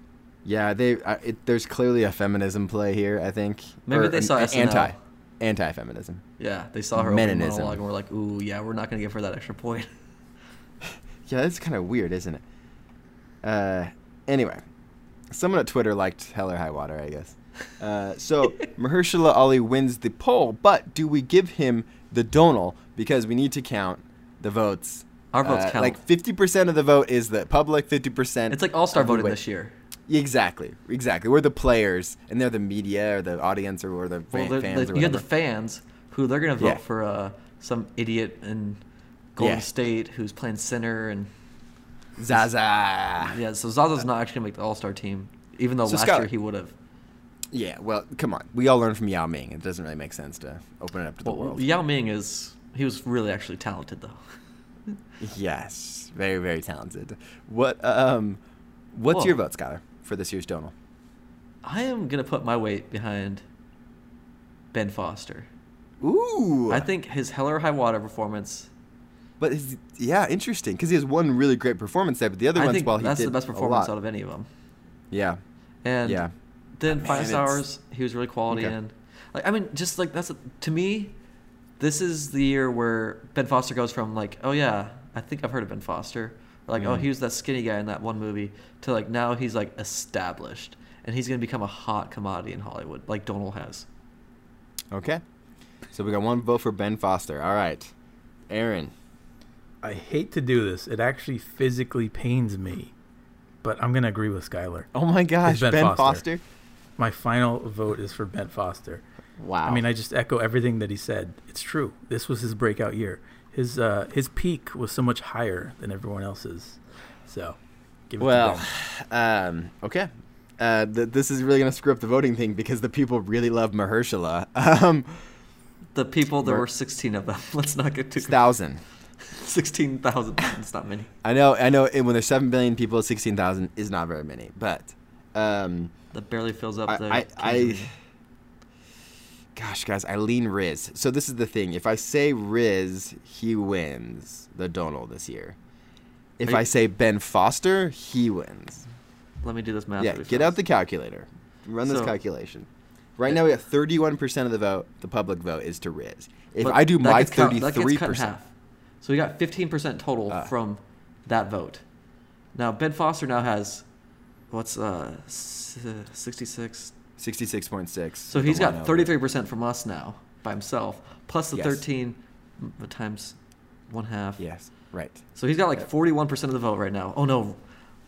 Yeah, they. Uh, it, there's clearly a feminism play here. I think. Maybe Or they an- saw an S N L. anti, anti-feminism. Yeah, they saw her opening Meninism. monologue and were like, "Ooh, yeah, we're not gonna give her that extra point." Yeah, that's kind of weird, isn't it? Uh, anyway, someone at Twitter liked Hell or High Water, I guess. Uh, so Mahershala Ali wins the poll, but do we give him the Donal because we need to count the votes? Our votes Uh, count. Like fifty percent of the vote is the public, fifty percent. It's like all-star voting this year. Exactly, exactly. We're the players, and they're the media or the audience or, or the Well, fa- they're- fans. the- or you have the whatever. fans who they're gonna vote Yeah. for uh, some idiot in Golden Yeah. State who's playing center, and Zaza. yeah, so Zaza's not actually gonna make the All-Star team, even though So, last Skylar- year he would have. Yeah, well, come on. We all learned from Yao Ming. It doesn't really make sense to open it up to the Well, world. Yao Ming is he was really actually talented though. Yes, very, very talented. What um, what's Whoa. your vote, Skylar, for this year's Donal? I am gonna put my weight behind Ben Foster. Ooh, I think his Hell or High Water performance. but his, yeah, interesting because he has one really great performance there, but the other I ones, think well, he that's did the best a performance lot. out of any of them. Yeah, And yeah. then Man, Finest it's- Hours, he was really quality Okay. in. Like I mean, just like that's a, to me, this is the year where Ben Foster goes from like, oh yeah, I think I've heard of Ben Foster, or like, oh Mhm. he was that skinny guy in that one movie, to like now he's like established and he's gonna become a hot commodity in Hollywood, like Donal has. Okay, so we got one vote for Ben Foster. All right, Aaron. I hate to do this. It actually physically pains me, but I'm gonna agree with Skylar. Oh my gosh, Ben Ben, Foster. Foster. My final vote is for Ben Foster. Wow. I mean, I just echo everything that he said. It's true. This was his breakout year. His uh, his peak was so much higher than everyone else's. So, give it Well, to Ben. um, okay. Uh, th- this is really going to screw up the voting thing because the people really love Mahershala. Um, The people, there Mer- were sixteen of them. Let's not get too thousand. sixteen thousand. It's not many. I know, I know. And when there's seven billion people, sixteen thousand is not very many. But, um, That barely fills up I, the. I, I, gosh, guys, I lean Riz. So this is the thing. If I say Riz, he wins the Donal this year. If Are you- I say Ben Foster, he wins. Let me do this math. Yeah, really get fast. out the calculator. Run this So- calculation. Right now, we got thirty-one percent of the vote, the public vote, is to Riz. If But I do that my gets cut- that gets thirty-three cut in percent, half. So we got fifteen percent total Uh. from that vote. Now Ben Foster now has what's uh s- sixty-six. sixty-six point six. So he's got thirty-three percent from us now by himself, plus the Yes. thirteen m- times one half. Yes, right. So he's got like forty-one percent of the vote right now. Oh no.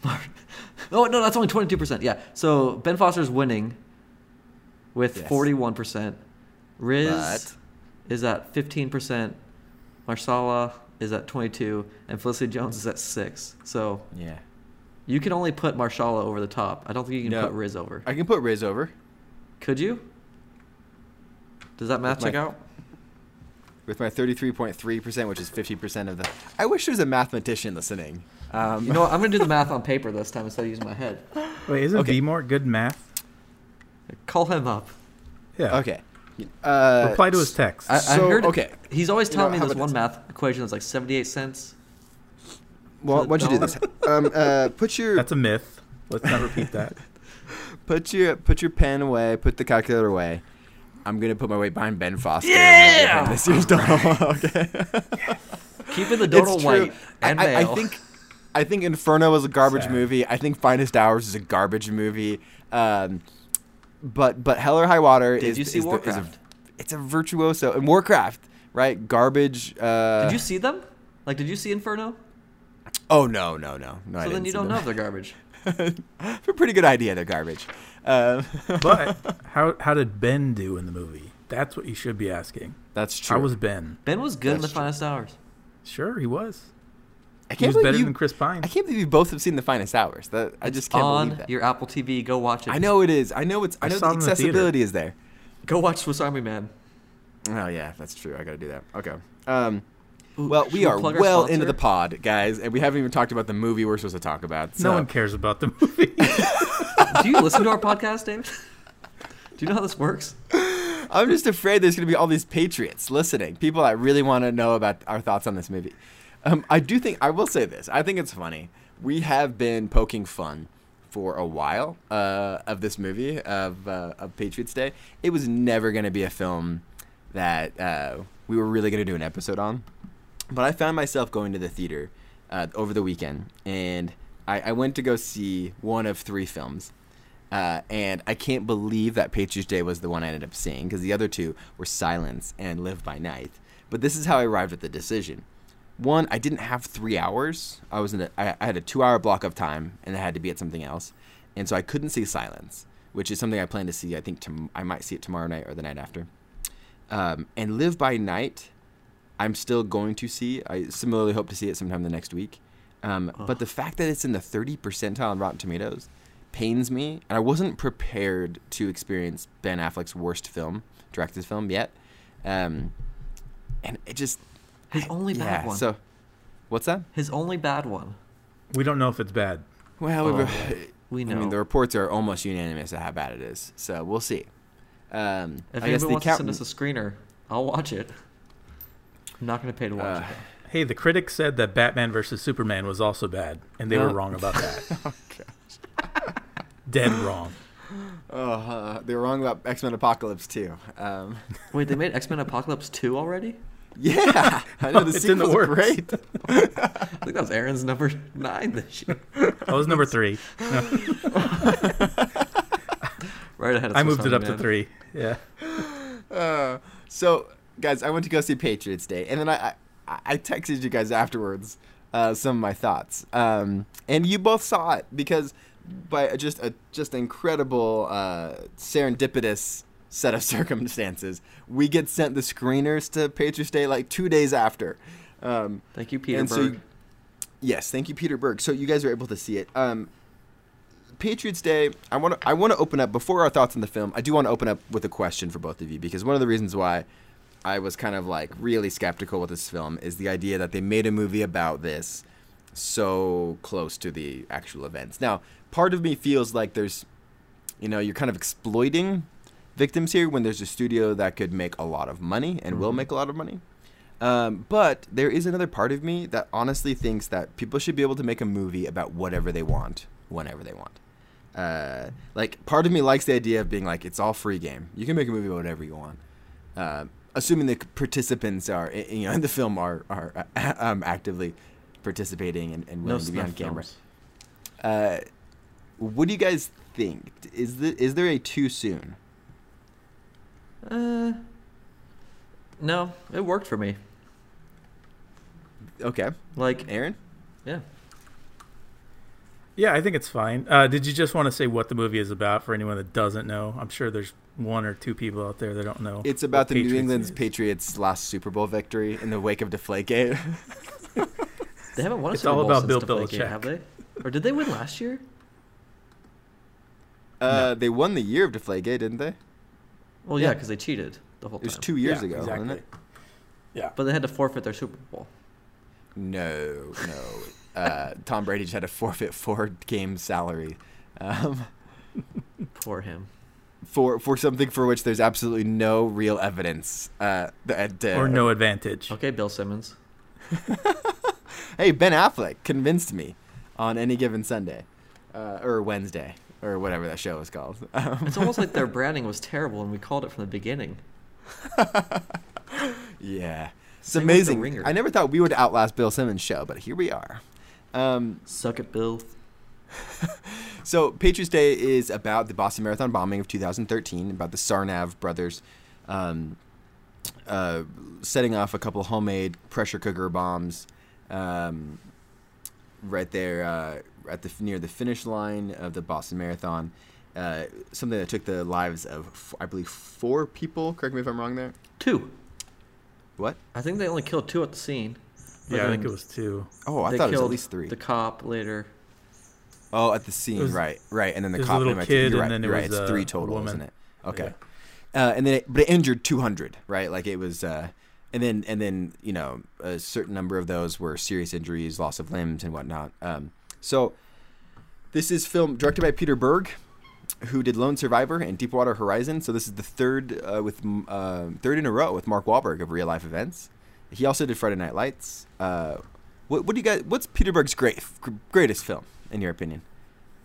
Oh no, that's only twenty-two percent. Yeah. So Ben Foster's winning with Yes. forty-one percent. Riz But- is at fifteen percent. Marsala is at twenty-two, and Felicity Jones is at six. So Yeah. you can only put Marshala over the top. I don't think you can No. put Riz over. I can put Riz over Could you? Does that math With my- check out? with my thirty-three point three percent, which is fifty percent of the. I wish there was a mathematician listening. Um, You know what? I'm gonna do the math on paper this time instead of using my head. Wait, isn't okay. Vmore good math? Call him up. Yeah. okay. Uh, Reply to his text. I, I So, heard. okay. He's always You telling know, me how this about one this? math equation that's like seventy-eight cents. Well, for why the don't you do this? um, uh, put your That's a myth. Let's not repeat that. put your put your pen away. Put the calculator away. I'm gonna put my weight behind Ben Foster. Yeah! I'm gonna give him this year's Donal. Okay. Keeping the Donal It's true. white and I, I, I male. think I think Inferno was a garbage Sad. movie. I think Finest Hours is a garbage movie. Um, but but Hell or High Water Did is you see is, the, is a Warcraft? it's a virtuoso and Warcraft, right? Garbage. Uh, Did you see them? Like, did you see Inferno? Oh no no no no. I So then didn't you see don't them. know if they're garbage. For a pretty good idea, they're garbage. Um, But how how did Ben do in the movie? That's what you should be asking. that's true. How was Ben? Ben was good in the That's true. finest hours. Sure, he was. I He can't was believe better you, than Chris Pine. I can't believe you both have seen The Finest Hours. That I just can't on believe that. your Apple T V. Go watch it. I know it is. I know it's. I I know saw the it in the theater. accessibility is there. Go watch Swiss Army Man. Oh yeah, that's true. I gotta do that. Okay. Um, Ooh, well, should we are plug our well sponsor? into the pod, guys, and we haven't even talked about the movie we're supposed to talk about. So. No one cares about the movie. Do you listen to our podcast, David? Do you know how this works? I'm just afraid there's gonna be all these patriots listening, people that really want to know about our thoughts on this movie. Um, I do think I will say this. I think it's funny. We have been poking fun for a while uh, of this movie of uh, of Patriots Day. It was never going to be a film that uh, we were really going to do an episode on, but I found myself going to the theater uh, over the weekend, and I, I went to go see one of three films. Uh, and I can't believe that Patriots Day was the one I ended up seeing, because the other two were Silence and Live by Night. But this is how I arrived at the decision. One, I didn't have three hours. I was in a, I, I had a two-hour block of time, and I had to be at something else, and so I couldn't see Silence, which is something I plan to see. I think tom- I might see it tomorrow night or the night after. Um, and Live by Night, I'm still going to see. I similarly hope to see it sometime the next week. Um, oh. But the fact that it's in the thirty percentile on Rotten Tomatoes pains me, and I wasn't prepared to experience Ben Affleck's worst film, director's film yet, um, and it just his only bad yeah, one. So, what's that? His only bad one. We don't know if it's bad. Well, oh, we know. I mean, the reports are almost unanimous at how bad it is, so we'll see. Um, if I guess anyone the wants accountant... to send us a screener, I'll watch it. I'm not going to pay to watch uh, it. Hey, the critics said that Batman versus Superman was also bad, and they No. were wrong about that. oh, gosh. Dead wrong. Oh, uh, they were wrong about X-Men Apocalypse too. Um, Wait, they made X-Men Apocalypse two already? yeah, I know the It's in the sequel's works. great. I think that was Aaron's number nine this year. That was number three. No, Right ahead of I moved it up Man. to three. Yeah. Uh, so, guys, I went to go see Patriots Day, and then I I, I texted you guys afterwards uh, some of my thoughts, um, and you both saw it because by just a just incredible uh, serendipitous set of circumstances, we get sent the screeners to Patriots Day like two days after. Um, Thank you, Peter and Berg. so, yes, thank you, Peter Berg. So you guys are able to see it. Um, Patriots Day, I want to I want to open up before our thoughts on the film. I do want to open up with a question for both of you, because one of the reasons why I was kind of like really skeptical with this film is the idea that they made a movie about this so close to the actual events. Now, part of me feels like there's, you know, you're kind of exploiting victims here when there's a studio that could make a lot of money and mm-hmm. will make a lot of money. Um, but there is another part of me that honestly thinks that people should be able to make a movie about whatever they want, whenever they want. Uh, like, part of me likes the idea of being like, it's all free game. You can make a movie about whatever you want. Uh, assuming the participants are, you know, in the film are, are uh, um, actively participating and, and willing no to be on snuff camera. films. Uh, what do you guys think? Is the, is there a too soon? Uh, no, it worked for me. Okay. Like, Aaron? yeah. Yeah, I think it's fine. Uh, did you just want to say what the movie is about for anyone that doesn't know? I'm sure there's one or two people out there that don't know. It's about the Patriots New England's is. Patriots' last Super Bowl victory in the wake of Deflategate. They haven't won a It's Super all Bowl about since Bill Deflategate, Belichick. have they? Or did they win last year? Uh, No. They won the year of Deflategate, didn't they? Well, yeah, Yeah. because they cheated the whole It was time. two years Yeah, ago, exactly. wasn't it? Yeah. But they had to forfeit their Super Bowl. No, no. Uh, Tom Brady just had to forfeit four game salary um, Poor him. for for something for which there's absolutely no real evidence. Uh, that, uh, Or no advantage. Okay, Bill Simmons. Hey, Ben Affleck convinced me on Any Given Sunday uh, or Wednesday or whatever that show was called. Um, It's almost like their branding was terrible and we called it from the beginning. yeah, it's Same with The amazing. Ringer. I never thought we would outlast Bill Simmons' show, but here we are. Um, Suck it, Bill. So Patriots Day is about the Boston Marathon bombing of two thousand thirteen, about the Sarnav brothers um, uh, setting off a couple homemade pressure cooker bombs um, right there uh, at the near the finish line of the Boston Marathon. Uh, something that took the lives of, I believe, four people. Correct me if I'm wrong there. Two. What? I think they only killed two at the scene. But Yeah, I then think it was two. Oh, I they thought it was at killed least three. The cop later. Oh, at the scene, It was- right, right, and then the it was a cop. little never- kid, you're and right, then it you're right. was, It's uh, three a total, woman. isn't it? Okay. Uh, and then, it, but it injured two hundred, right? Like it was, uh, and then, and then, you know, a certain number of those were serious injuries, loss of limbs, and whatnot. Um, so, this is film directed by Peter Berg, who did Lone Survivor and Deepwater Horizon. So this is the third uh, with uh, third in a row with Mark Wahlberg of Real Life Events. He also did Friday Night Lights. Uh, what, what do you guys? What's Peter Berg's great greatest film in your opinion?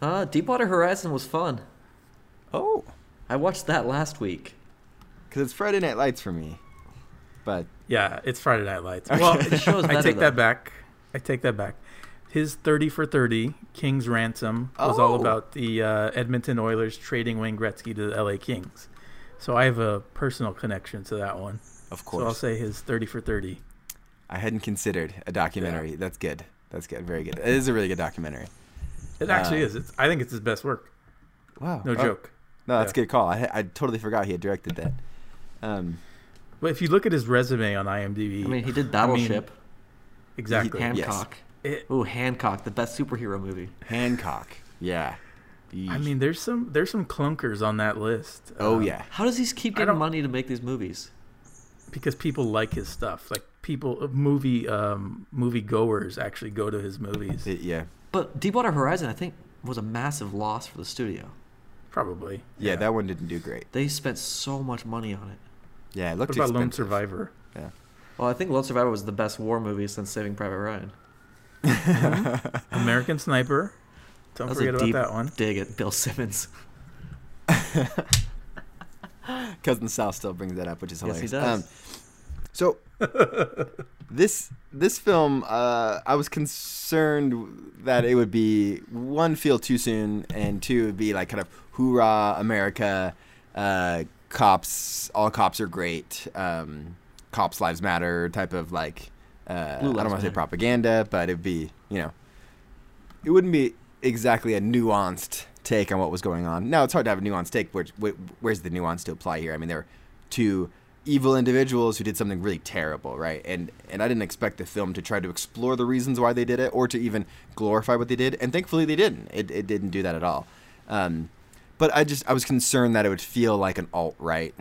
Uh, Deepwater Horizon was fun. Oh, I watched that last week. because it's Friday Night Lights for me. But Yeah, it's Friday Night Lights. Okay. Well, The show's I better, take though. that back. I take that back. His thirty for thirty, King's Ransom, was all Oh. about the uh, Edmonton Oilers trading Wayne Gretzky to the L A Kings. So I have a personal connection to that one. of So I'll course, say his thirty for thirty. I hadn't considered a documentary. That's good. That's good. Very good. It is a really good documentary. It actually Uh, is. It's, I think it's his best work. Wow. No Oh, joke. No, that's Yeah. a good call. I, I totally forgot he had directed that. Um, But if you look at his resume on IMDb, I mean, he did I mean, Battleship, exactly. Han- Hancock. It, Ooh, Hancock, the best superhero movie. Hancock. Yeah. I Yeesh. mean, there's some there's some clunkers on that list. oh um, yeah. How does he keep I getting don't- money to make these movies? because people like his stuff. Like people, movie um, movie goers actually go to his movies. It- yeah. But Deepwater Horizon, I think, was a massive loss for the studio. Probably. Yeah, that one didn't do great. They spent so much money on it. Yeah, it What looked about Lone expensive. Survivor? Yeah. Well, I think Lone Survivor was the best war movie since Saving Private Ryan. American Sniper. Don't That was forget a about deep that one. dig at Bill Simmons. Cousin Sal still brings that up, which is Yes, hilarious. he does. Um, so this this film, uh, I was concerned that it would be one, feel too soon, and two, would be like kind of hoorah America, uh, cops, all cops are great, um, cops lives matter type of like. Uh, I Blue don't lives want to say matter. propaganda, but it'd be, you know, it wouldn't be exactly a nuanced take on what was going on. Now, it's hard to have a nuanced take. Where, where, where's the nuance to apply here? I mean, there were two evil individuals who did something really terrible, right? And and I didn't expect the film to try to explore the reasons why they did it or to even glorify what they did. And thankfully, they didn't. It, it didn't do that at all. Um, but I just I was concerned that it would feel like an alt-right,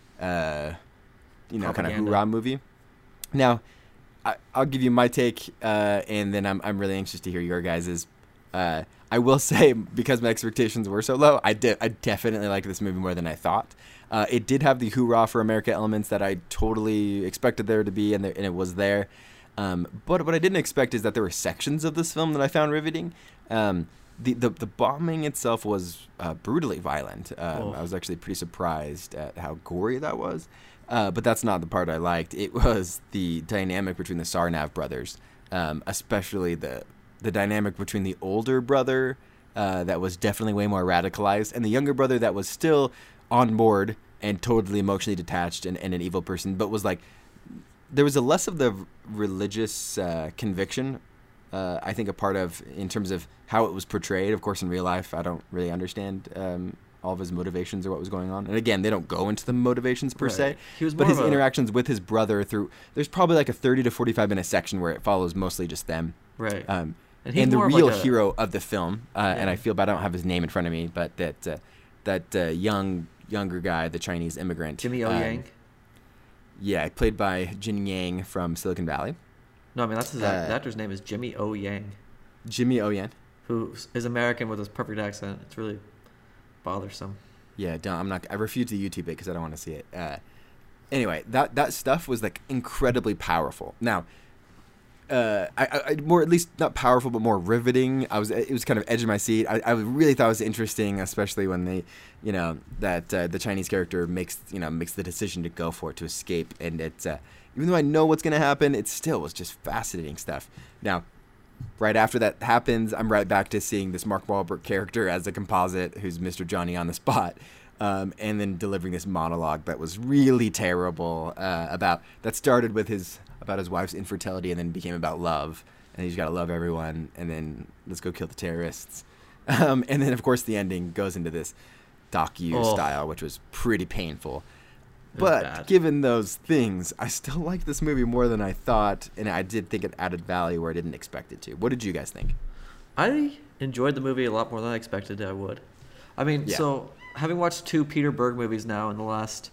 uh, you know, kind of Propaganda. hoorah movie. Now, I, I'll give you my take, uh, and then I'm I'm really anxious to hear your guys's. Uh, I will say, because my expectations were so low, I did I definitely liked this movie more than I thought. Uh, it did have the hoorah for America elements that I totally expected there to be, and, there, and it was there. Um, but what I didn't expect is that there were sections of this film that I found riveting. Um, the, the the bombing itself was uh, brutally violent. Um, Oh. I was actually pretty surprised at how gory that was. Uh, but that's not the part I liked. It was the dynamic between the Sarnav brothers, um, especially the the dynamic between the older brother uh, that was definitely way more radicalized and the younger brother that was still on board and totally emotionally detached and, and an evil person, but was like, there was a less of the religious uh, conviction, uh, I think a part of, in terms of how it was portrayed. Of course, in real life, I don't really understand um, all of his motivations or what was going on. And again, they don't go into the motivations per Right. se, He was but more his of a- interactions with his brother through, there's probably like a thirty to forty-five minute section where it follows mostly just them. Right. Um, And and, he's the more of real like a- hero of the film, uh, and Yeah. I feel bad I don't have his name in front of me, but that uh, that uh, young younger guy, the Chinese immigrant, Jimmy O um, Yang. yeah, played by Jin Yang from Silicon Valley. No, I mean that's his uh, act- the actor's name is Jimmy O Yang, Jimmy O Yan. who is American with his perfect accent. It's really bothersome. Yeah, don't, I'm not. I refuse to YouTube it because I don't want to see it. Uh, anyway, that that stuff was like incredibly powerful. Now, uh, I, I I- more at least not powerful, but more riveting. I was it was kind of edge of my seat. I, I really thought it was interesting, especially when they, you know, that uh, the Chinese character makes you know makes the decision to go for it to escape, and it's uh, even though I know what's gonna happen, it still was just fascinating stuff. Now, right after that happens, I'm right back to seeing this Mark Wahlberg character as a composite who's Mister Johnny on the spot, um, and then delivering this monologue that was really terrible uh, about that started with his about his wife's infertility and then became about love, and he's got to love everyone, and then let's go kill the terrorists, um, and then of course the ending goes into this docu Oh. style, which was pretty painful. It was But bad. given those things, I still like this movie more than I thought, and I did think it added value where I didn't expect it to. What did you guys think? I enjoyed the movie a lot more than I expected I would. I mean, Yeah. so having watched two Peter Berg movies now in the last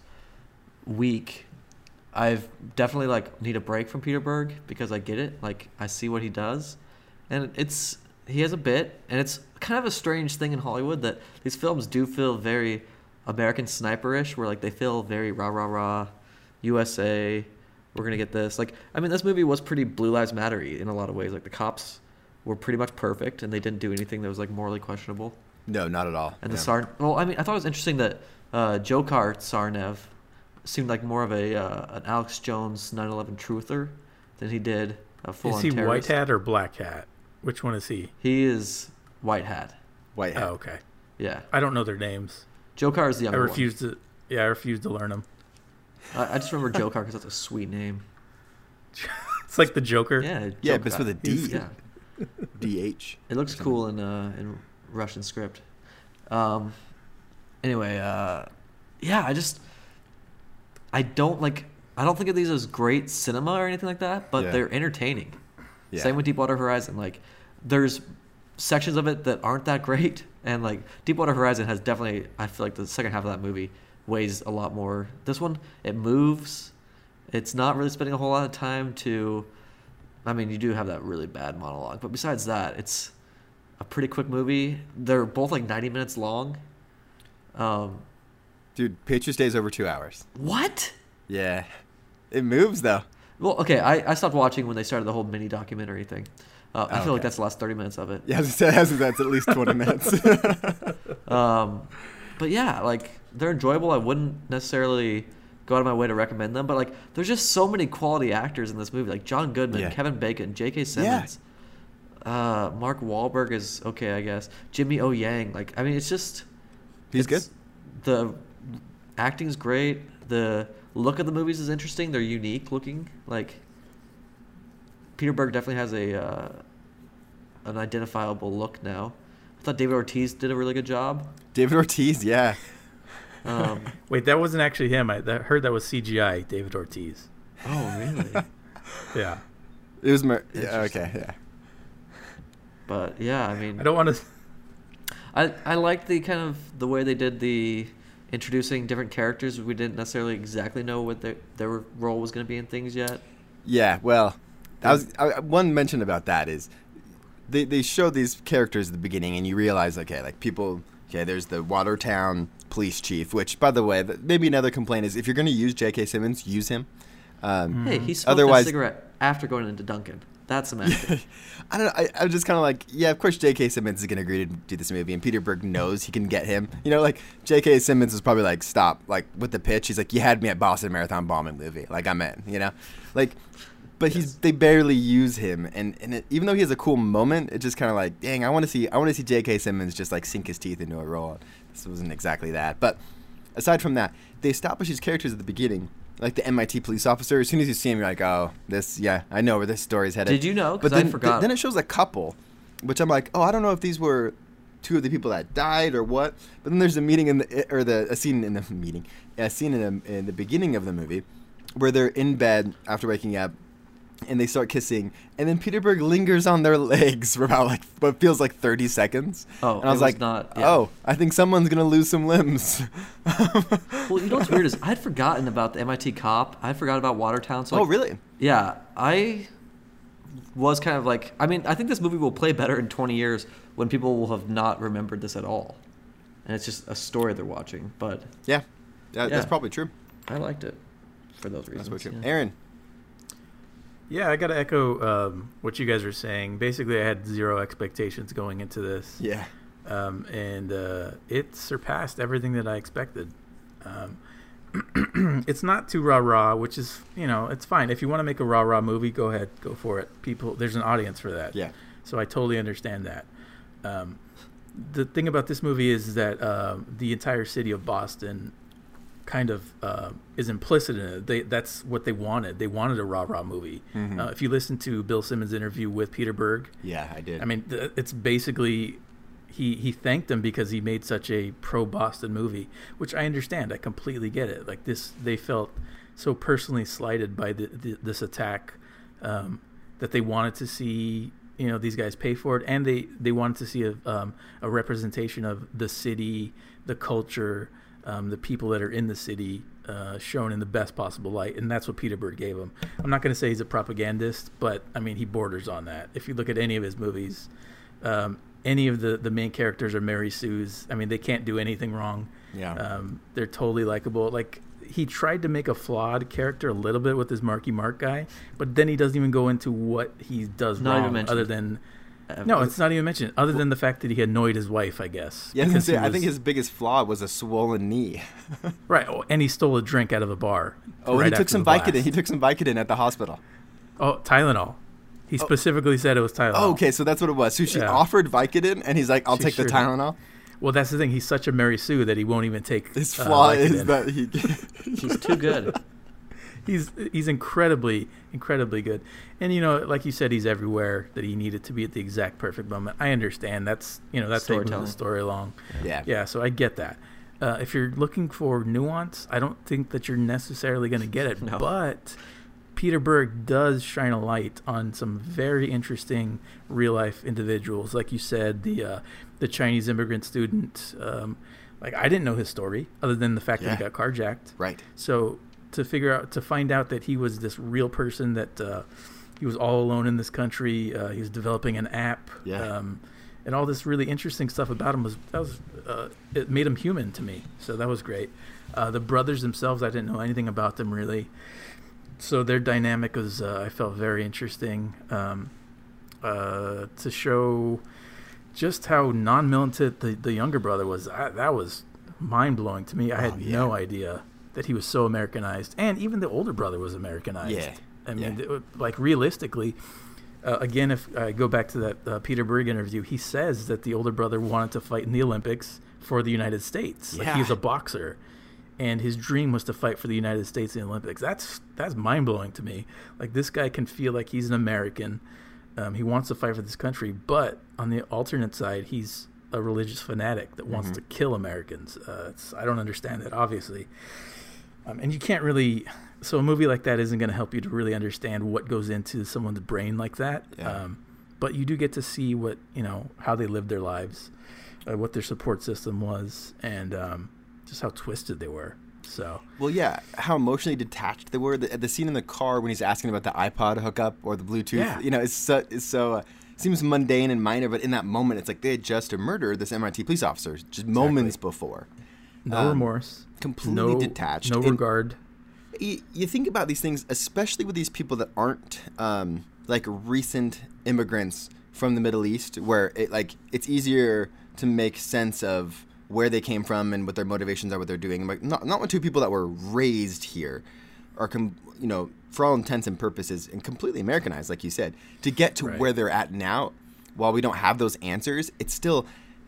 week, I've definitely like need a break from Peter Berg because I get it. Like I see what he does, and it's he has a bit, and it's kind of a strange thing in Hollywood that these films do feel very American Sniper-ish, where like they feel very rah rah rah, U S A. We're gonna get this. Like I mean, this movie was pretty Blue Lives Matter-y in a lot of ways. Like the cops were pretty much perfect, and they didn't do anything that was like morally questionable. No, not at all. And no. the Sar, well, I mean, I thought it was interesting that uh, Dzhokhar Tsarnaev seemed like more of a uh, an Alex Jones nine eleven truther than he did a full-on Is he terrorist. white hat or black hat? Which one is he? He is white hat. White hat. Oh, okay. Yeah. I don't know their names. Dzhokhar is the I younger refuse to. Yeah, I refuse to learn them. one. I, I just remember Dzhokhar because that's a sweet name. It's like the Joker. Yeah. Yeah, Dzhokhar. but it's with a D. Yeah. D H. It looks cool in uh, in Russian script. Um. Anyway, uh, yeah, I just I don't like. I don't think of these as great cinema or anything like that, but Yeah. they're entertaining. Yeah. Same with Deepwater Horizon. Like, there's sections of it that aren't that great, and like Deepwater Horizon has definitely. I feel like the second half of that movie weighs a lot more. This one, it moves. It's not really spending a whole lot of time to. I mean, you do have that really bad monologue, but besides that, it's a pretty quick movie. They're both like ninety minutes long. Um, Dude, Patriots Day is over two hours. what? Yeah. It moves, though. Well, okay, I, I stopped watching when they started the whole mini documentary thing. Uh, I Oh, feel like okay. that's the last thirty minutes of it. Yeah, as I said, that's at least twenty minutes. Um, but yeah, like they're enjoyable. I wouldn't necessarily go out of my way to recommend them, but like there's just so many quality actors in this movie, like John Goodman, Yeah. Kevin Bacon, J K. Simmons, uh, Mark Wahlberg is okay, I guess. Jimmy O Yang, like I mean, it's just He's good. it's- The acting's great. The look of the movies is interesting. They're unique looking. Like Peter Berg definitely has a uh, an identifiable look now. I thought David Ortiz did a really good job. David Ortiz, yeah. Um, Wait, that wasn't actually him. I that, heard that was C G I, David Ortiz. oh, really? Yeah. It was Mer- yeah, okay, yeah. But yeah, I mean, I don't want to. I I liked the kind of the way they did the introducing different characters. We didn't necessarily exactly know what their their role was going to be in things yet. Yeah, well, I was I, one mention about that is they they show these characters at the beginning, and you realize, okay, like people, okay, there's the Watertown police chief, which, by the way, th- maybe another complaint is if you're going to use J K. Simmons, use him. Um, Hey, he smoked Otherwise- a cigarette after going into Duncan. That's some acting. I don't know. I, I'm just kind of like, yeah, of course J K. Simmons is going to agree to do this movie, and Peter Berg knows he can get him. You know, like J K. Simmons was probably like, stop, like with the pitch. He's like, you had me at Boston Marathon bombing movie. Like I'm in, you know, like, but he's they barely use him, and and it, even though he has a cool moment, it's just kind of like, dang, I want to see I want to see J K. Simmons just like sink his teeth into a role. This wasn't exactly that, but aside from that, they establish these characters at the beginning. Like the M I T police officer, as soon as you see him, you're like, "Oh, this, yeah, I know where this story's headed." Did you know? 'Cause But I then, forgot. then it shows a couple, which I'm like, "Oh, I don't know if these were two of the people that died or what." But then there's a meeting in the or the a scene in the meeting, a scene in the, in the beginning of the movie, where they're in bed after waking up, and they start kissing, and then Peter Berg lingers on their legs for about like what feels like thirty seconds. Oh, and I was it was like, not- yeah. "Oh, I think someone's gonna lose some limbs." Well, you know what's weird is I'd forgotten about the M I T cop. I forgot about Watertown. So Oh, like, really? Yeah, I was kind of like, I mean, I think this movie will play better in twenty years when people will have not remembered this at all, and it's just a story they're watching. But Yeah, that, that's Yeah. probably true. I liked it for those reasons. That's probably true. yeah. Aaron. Yeah, I got to echo um, what you guys are saying. Basically, I had zero expectations going into this. Yeah. Um, and uh, it surpassed everything that I expected. Um, it's not too rah rah, which is, you know, it's fine. If you want to make a rah rah movie, go ahead, go for it. People, there's an audience for that. Yeah. So I totally understand that. Um, the thing about this movie is that uh, the entire city of Boston kind of uh, is implicit in it. They, that's what they wanted. They wanted a rah rah movie. Mhm. Uh, if you listen to Bill Simmons' interview with Peter Berg, Yeah, I did. I mean, th- it's basically he he thanked him because he made such a pro Boston movie, which I understand. I completely get it. Like this, they felt so personally slighted by the, the, this attack um, that they wanted to see, you know, these guys pay for it, and they, they wanted to see a um, a representation of the city, the culture, um, the people that are in the city uh, shown in the best possible light, and that's what Peter Berg gave him. I'm not going to say he's a propagandist, but I mean he borders on that. If you look at any of his movies, um, any of the, the main characters are Mary Sue's. I mean they can't do anything wrong. Yeah. Um, they're totally likable. Like he tried to make a flawed character a little bit with his Marky Mark guy, but then he doesn't even go into what he does Not even wrong, mentioned. other than Uh, No, it's not even mentioned. Other than the fact that he annoyed his wife, I guess. Yeah, I, was gonna because say, he I think was- his biggest flaw was a swollen knee. right, oh, and he stole a drink out of a bar. Oh, right he took after some the Vicodin. blast. He took some Vicodin at the hospital. Oh, Tylenol. He specifically said it was Tylenol. Oh, okay, so that's what it was. So she Yeah. offered Vicodin, and he's like, "I'll She take the sure did. Tylenol." Well, that's the thing. He's such a Mary Sue that he won't even take. His uh, flaw is Vicodin. that he. He's too good. he's he's incredibly incredibly good, and you know, like you said, he's everywhere that he needed to be at the exact perfect moment. I understand. That's you know that's how you move Storytelling. the story along. Yeah. Yeah, so I get that. Uh, if you're looking for nuance, I don't think that you're necessarily going to get it. No. But Peter Berg does shine a light on some very interesting real life individuals, like you said, the uh, the Chinese immigrant student. Um, like I didn't know his story other than the fact Yeah. that he got carjacked. Right. So to figure out to find out that he was this real person, that uh, he was all alone in this country, uh, he was developing an app. Yeah. Um, and all this really interesting stuff about him was that was uh, it made him human to me. So that was great. Uh, the brothers themselves, I didn't know anything about them really. So their dynamic was uh, I felt very interesting um, uh, to show just how non-militant the, the younger brother was. I, that was mind-blowing to me. I had Oh, yeah. no idea that he was so Americanized, and even the older brother was Americanized. Yeah. I mean, Yeah. it wa- like realistically. Uh, again, if I go back to that uh, Peter Berg interview, he says that the older brother wanted to fight in the Olympics for the United States. Like, he was Yeah. a boxer, and his dream was to fight for the United States in the Olympics. That's that's mind blowing to me. Like, this guy can feel like he's an American. Um, he wants to fight for this country, but on the alternate side, he's a religious fanatic that wants to kill Americans. Uh, it's, I don't understand that, obviously. Um, and you can't really. So a movie like that isn't going to help you to really understand what goes into someone's brain like that. Yeah. Um, but you do get to see what you know how they lived their lives, uh, what their support system was, and um, just how twisted they were. So Well, yeah, how emotionally detached they were. The, the scene in the car when he's asking about the iPod hookup or the Bluetooth, Yeah. you know, it's so, it's so uh, seems mundane and minor, but in that moment, it's like they had just murdered this M I T police officer just moments before. no Um, remorse, completely no, detached. no And- regard. you, you think about these things, especially with these people that aren't um, like recent immigrants from the Middle East, where it like it's easier to make sense of where they came from and what their motivations are, what they're doing. Like not not with two people that were raised here, are com- you know for all intents and purposes and completely Americanized, like you said, to get to Right. where they're at now. While we don't have those answers, it's still.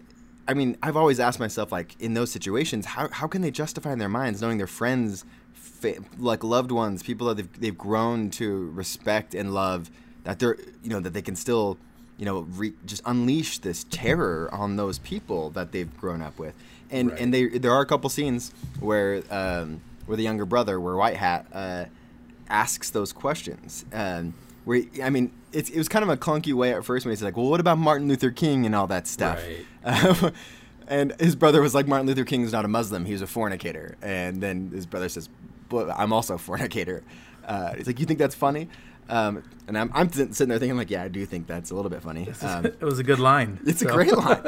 I mean, I've always asked myself, like, in those situations, how how can they justify in their minds knowing their friends, fa- like loved ones, people that they've, they've grown to respect and love, that they're, you know, that they can still, you know, re- just unleash this terror on those people that they've grown up with. And Right. and they there are a couple scenes where um, where the younger brother, where White Hat, uh, asks those questions. Um, where he- I mean, it's, it was kind of a clunky way at first when he said like, well, what about Martin Luther King and all that stuff? Right. Um, and his brother was like, Martin Luther King is not a Muslim; he was a fornicator. And then his brother says, "But I'm also a fornicator." Uh, he's like, "You think that's funny?" Um, and I'm I'm sitting there thinking like, "Yeah, I do think that's a little bit funny." Um, it was a good line. it's So- a great line.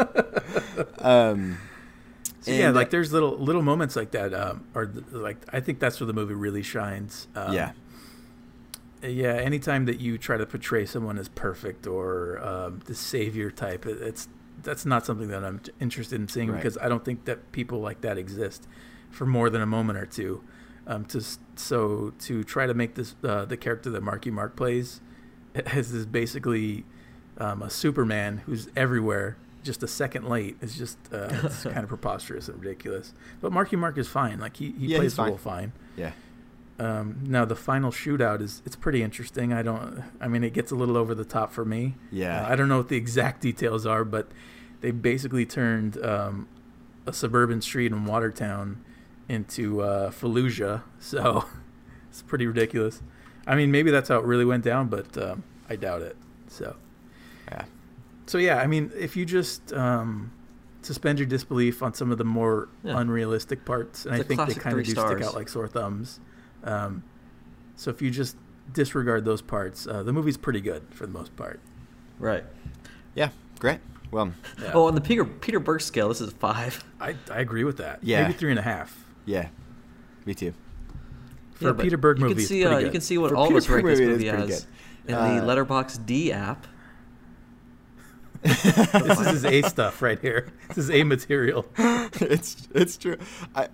um, So yeah, and, like uh, there's little little moments like that, um, or th- like I think that's where the movie really shines. Um, yeah, yeah. Anytime that you try to portray someone as perfect or um, the savior type, it, it's that's not something that I'm t- interested in seeing Right. because I don't think that people like that exist for more than a moment or two. Um, to s- so to try to make this uh, the character that Marky Mark plays as is basically um, a Superman who's everywhere. Just a second late is just uh, it's kind of preposterous and ridiculous. But Marky Mark is fine. Like he, he Yeah, plays he's the fine. role fine. yeah, Um, now the final shootout is it's pretty interesting. I don't. I mean, it gets a little over the top for me. Yeah. Uh, I don't know what the exact details are, but they basically turned um, a suburban street in Watertown into uh, Fallujah. So it's pretty ridiculous. I mean, maybe that's how it really went down, but um, I doubt it. So. yeah. So yeah, I mean, if you just um, suspend your disbelief on some of the more Yeah. unrealistic parts, and It's I a think they classic kind of three do stick stars. out like sore thumbs. Um, so if you just disregard those parts, uh, the movie's pretty good for the most part. Right. Yeah, great. Well, Yeah. Oh, on the Peter Peter Berg scale, this is a five. I I agree with that. Yeah. Maybe three and a half. yeah, me too. For a Peter Berg you movie, can it's see pretty uh, you good. can see what For all of Peter us rate Berg this movie, it movie is pretty as good. in Uh, the Letterboxd D app. This is his A stuff right here. This is A material. it's it's true. I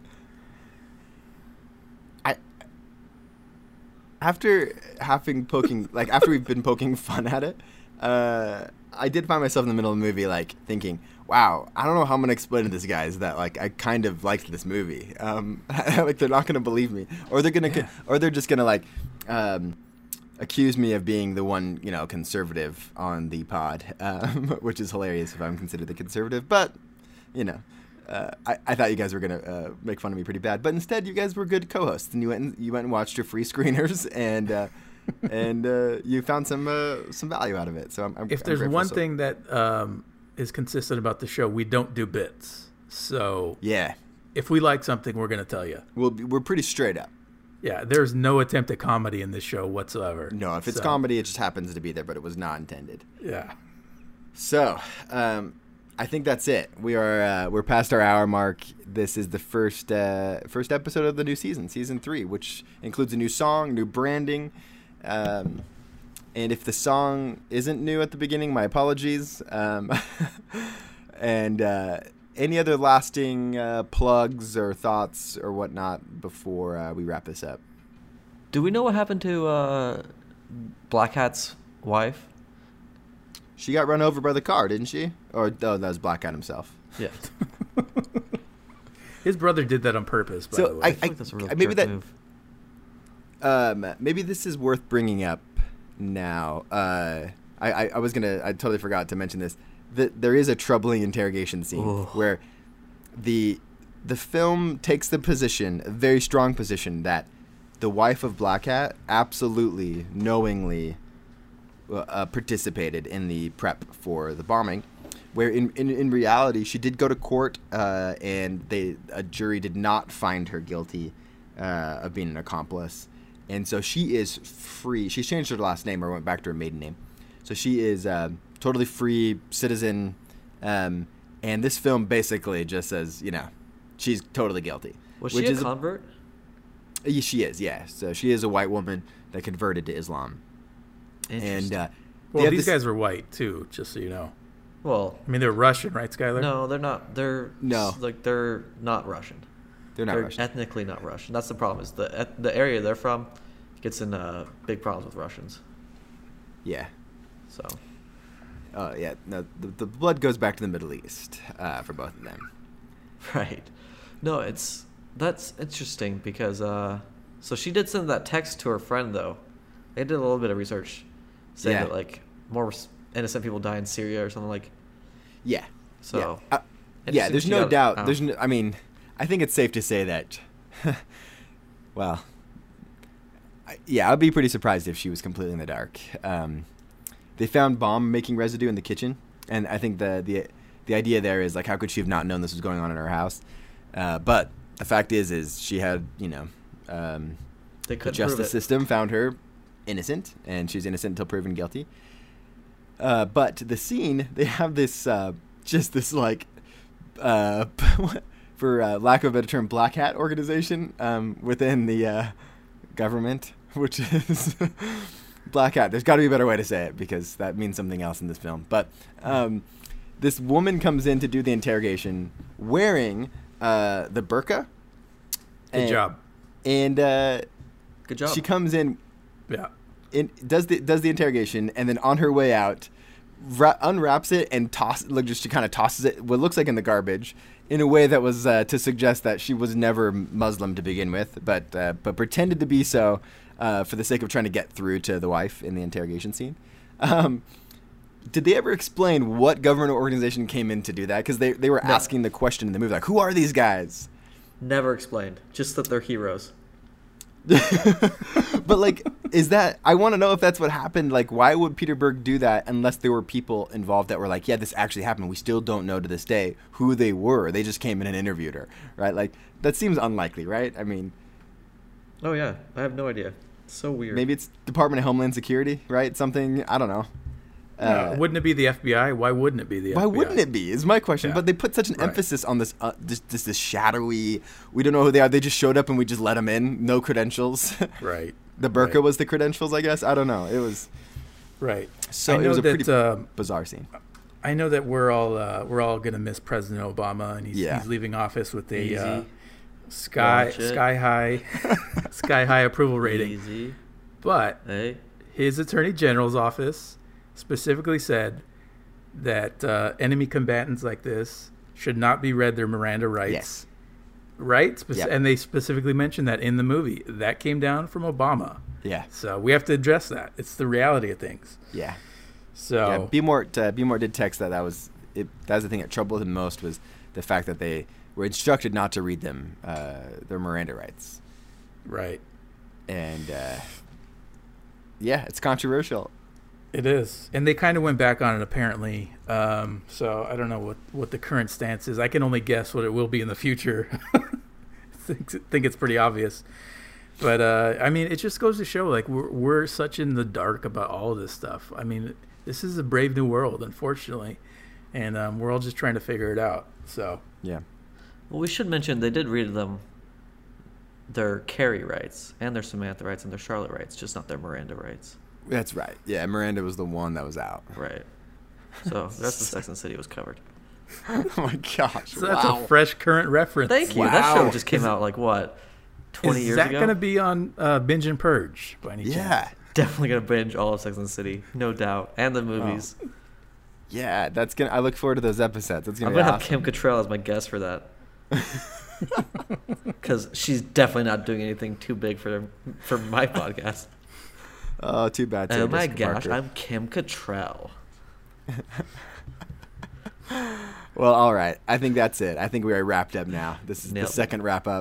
I after having poking like after we've been poking fun at it, uh, I did find myself in the middle of the movie like thinking, wow, I don't know how I'm gonna explain to these guys that like I kind of liked this movie. Um, like they're not gonna believe me, or they're gonna, yeah. or they're just gonna like um, accuse me of being the one, you know, conservative on the pod, um, which is hilarious if I'm considered the conservative. But you know, uh, I, I thought you guys were gonna uh, make fun of me pretty bad, but instead you guys were good co-hosts, and you went and, you went and watched your free screeners and. Uh, and uh, you found some uh, some value out of it. So I'm, I'm if there's I'm one so. thing that um, is consistent about the show, we don't do bits. So yeah, if we like something, we're going to tell you. We'll be, we're pretty straight up. Yeah, there's no attempt at comedy in this show whatsoever. No, if it's so. comedy, it just happens to be there, but it was not intended. Yeah. So um, I think that's it. We are uh, we're past our hour mark. This is the first uh, first episode of the new season, season three, which includes a new song, new branding. Um, and if the song isn't new at the beginning, my apologies. Um, and uh, any other lasting uh, plugs or thoughts or whatnot before uh, we wrap this up? Do we know what happened to uh, Black Hat's wife? She got run over by the car, didn't she? Or oh, that was Black Hat himself. Yeah. His brother did that on purpose, by so the way. I, I feel I, like that's a real maybe jerk that. move. Um, maybe this is worth bringing up now. Uh, I, I, I was gonna. I totally forgot to mention this. The, there is a troubling interrogation scene Ooh. where the the film takes the position, a very strong position, that the wife of Black Hat absolutely, knowingly uh, participated in the prep for the bombing. Where in, in, in reality, she did go to court, uh, and they a jury did not find her guilty uh, of being an accomplice. And so she is free. She's changed her last name or went back to her maiden name. So she is uh, totally free citizen. Um, and this film basically just says, you know, she's totally guilty. Was which she a is convert? A, yeah, she is, yeah. So she is a white woman that converted to Islam. And uh, well, these this, guys were white too, just so you know. Well, I mean, they're Russian, right, Skylar? no, they're not. They're No. like they're not Russian. They're not they're Russian. ethnically not Russian. That's the problem. Is the et- the area they're from gets in uh, big problems with Russians. Yeah. So. Oh, yeah. No, the, the blood goes back to the Middle East uh, for both of them. Right. No, it's that's interesting because uh, so she did send that text to her friend though. They did a little bit of research, saying Yeah. that like more innocent people die in Syria or something like. Yeah. So. Yeah, uh, yeah there's she no got- doubt. oh. There's no, I mean, I think it's safe to say that, well, I, yeah, I'd be pretty surprised if she was completely in the dark. Um, they found bomb-making residue in the kitchen, and I think the, the the idea there is, like, how could she have not known this was going on in her house? Uh, but the fact is, is she had, you know, um, They the couldn't prove justice it. system found her innocent, and she's innocent until proven guilty. Uh, but the scene, they have this, uh, just this, like, uh, for uh, lack of a better term, black hat organization um, within the uh, government, which is black hat. There's got to be a better way to say it because that means something else in this film. But um, this woman comes in to do the interrogation wearing uh, the burqa. Good and, job. And uh, Good job. she comes in. Yeah. In, does the does the interrogation, and then on her way out, ra- unwraps it and toss like just she kind of tosses it what looks like in the garbage in a way that was uh, to suggest that she was never Muslim to begin with, but uh, but pretended to be so uh, for the sake of trying to get through to the wife in the interrogation scene. Um, did they ever explain what government organization came in to do that? Because they they were No. asking the question in the movie, like, who are these guys? Never explained. Just that they're heroes. But like, is that, I want to know if that's what happened. Like, why would Peter Berg do that unless there were people involved that were like, yeah, this actually happened. We still don't know to this day who they were. They just came in and interviewed her, right? Like, that seems unlikely, right? I mean, Oh yeah, I have no idea. It's so weird. maybe it's Department of Homeland Security, right? Something, I don't know. Uh, wouldn't it be the F B I? Why wouldn't it be the Why F B I? wouldn't it be? Is my question. Yeah. But they put such an Right. emphasis on this, uh, this, this, this shadowy. We don't know who they are. They just showed up and we just let them in. No credentials. Right. The burqa Right. was the credentials, I guess. I don't know. It was Right. so. I It know was a that pretty um, bizarre scene. I know that we're all uh, we're all gonna miss President Obama, and he's, Yeah. he's leaving office with a Easy. uh, sky Watch it. sky high sky high approval rating. Easy. But Hey. his Attorney General's office specifically said that uh, enemy combatants like this should not be read their Miranda rights. Yes. Right? Spec- Yep. And they specifically mentioned that in the movie. That came down from Obama. Yeah. So we have to address that. It's the reality of things. Yeah. So Yeah. B more uh, B more did text that that was it. That was the thing that troubled him most was the fact that they were instructed not to read them uh, their Miranda rights, right. and uh, yeah, it's controversial. It is. And they kind of went back on it apparently. Um, so I don't know what, what the current stance is. I can only guess what it will be in the future. I think, think it's pretty obvious. But uh, I mean, it just goes to show like we're, we're such in the dark about all of this stuff. I mean, this is a brave new world, unfortunately. And um, we're all just trying to figure it out. So Yeah. Well, we should mention they did read them their Carrie rights and their Samantha rights and their Charlotte rights, just not their Miranda rights. That's right. Yeah, Miranda was the one that was out. Right. So the rest of Sex and the City was covered. Oh my gosh! So that's wow. a fresh current reference. Thank you. That show Wow. just came Is- out like what, twenty Is years that ago? going to be on uh, Binge and Purge by any Yeah, chance? Definitely gonna binge all of Sex and the City, no doubt, and the movies. yeah. That's gonna. I look forward to those episodes. That's gonna I'm be gonna awesome. have Kim Cattrall as my guest for that, because she's definitely not doing anything too big for for my podcast. Oh, too bad. Oh Sarah my Jessica gosh, Parker. I'm Kim Cattrall. Well, all right. I think that's it. I think we are wrapped up now. This is Nailed the it. second wrap up.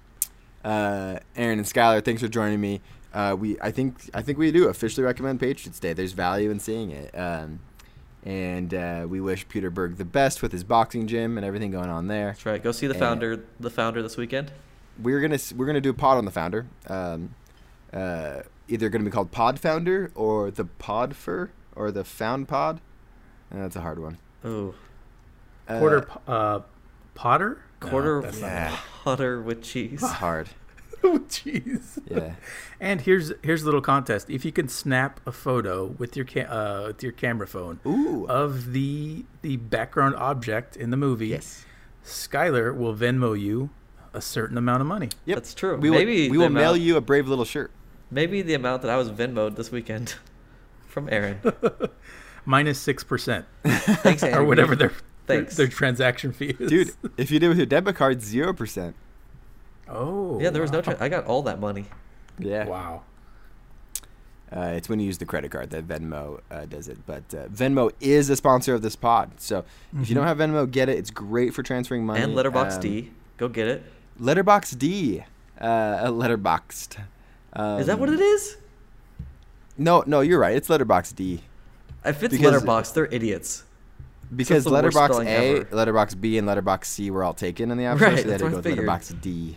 Uh, Aaron and Skylar, thanks for joining me. Uh, we, I think, I think we do officially recommend Patriots Day. There's value in seeing it, um, and uh, we wish Peter Berg the best with his boxing gym and everything going on there. That's right. Go see the And- founder. The founder this weekend. We're gonna s- we're gonna do a pod on the founder. Um, uh, either gonna be called Pod Founder or the Podfer or the Found Pod. Uh, that's a hard one. Ooh, Uh, Quarter po- uh, Potter? No, quarter that's not yeah. butter with cheese. It's hard. Oh, jeez. Yeah. And here's here's a little contest. If you can snap a photo with your ca- uh, with your camera phone Ooh. of the the background object in the movie, Yes. Skylar will Venmo you a certain amount of money. Yep. That's true. We will, Maybe we the will mail amount- you a brave little shirt. Maybe the amount that I was Venmo'd this weekend from Aaron. Minus six percent Thanks, Aaron. or whatever their, their Thanks. their transaction fee is. Dude, if you do it with your debit card, zero percent. Oh. Yeah, there was no. wow. Tra- I got all that money. Yeah. Wow. Uh, it's when you use the credit card that Venmo uh, does it. But uh, Venmo is a sponsor of this pod. So if you don't have Venmo, get it. It's great for transferring money. And Letterbox Um, D. Go get it. Letterbox D. Uh, Letterboxed. Um, Is that what it is? No, no, you're right. It's Letterbox D. If it's because- Letterbox, they're idiots. Because the worst Letterbox spelling A, ever. Letterbox B, and Letterbox C were all taken in the App Store. Right, so they had that's to what go I with figured. Letterbox D.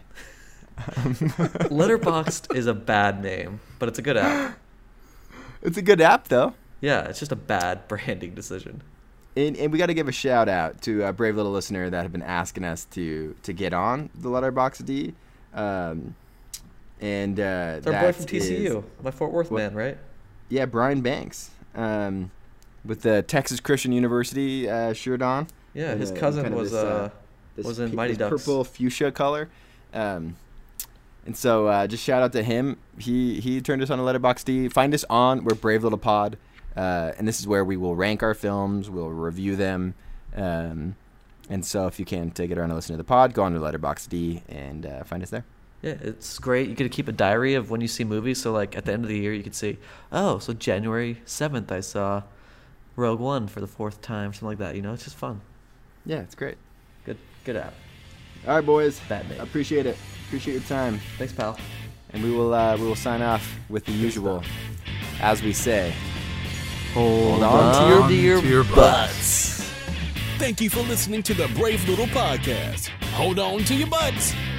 Letterboxd is a bad name, but it's a good app. It's a good app, though. Yeah, it's just a bad branding decision. And, and we got to give a shout out to a brave little listener that have been asking us to to get on the Letterbox D. Um, and uh, It's our boy that from T C U, is- my Fort Worth what- man, right? Yeah, Brian Banks, um, with the Texas Christian University uh, shirt on. Yeah, And, his uh, cousin kind of was this, uh, this was in pi- Mighty this Ducks. purple fuchsia color. Um, and so uh, just shout out to him. He he turned us on a Letterbox D. Find us on We're Brave Little Pod, uh, and this is where we will rank our films. We'll review them. Um, and so if you can take it around and listen to the pod, go on to Letterbox D and uh, find us there. Yeah, it's great. You get to keep a diary of when you see movies. So, like, at the end of the year, you could see, oh, so January seventh, I saw Rogue One for the fourth time, something like that. You know, it's just fun. Yeah, it's great. Good, good app. All right, boys. Bad name. Appreciate it. Appreciate your time. Thanks, pal. And we will uh, we will sign off with the usual, as we say. Hold on to your- to your Butts. Thank you for listening to the Brave Little Podcast. Hold on to your butts.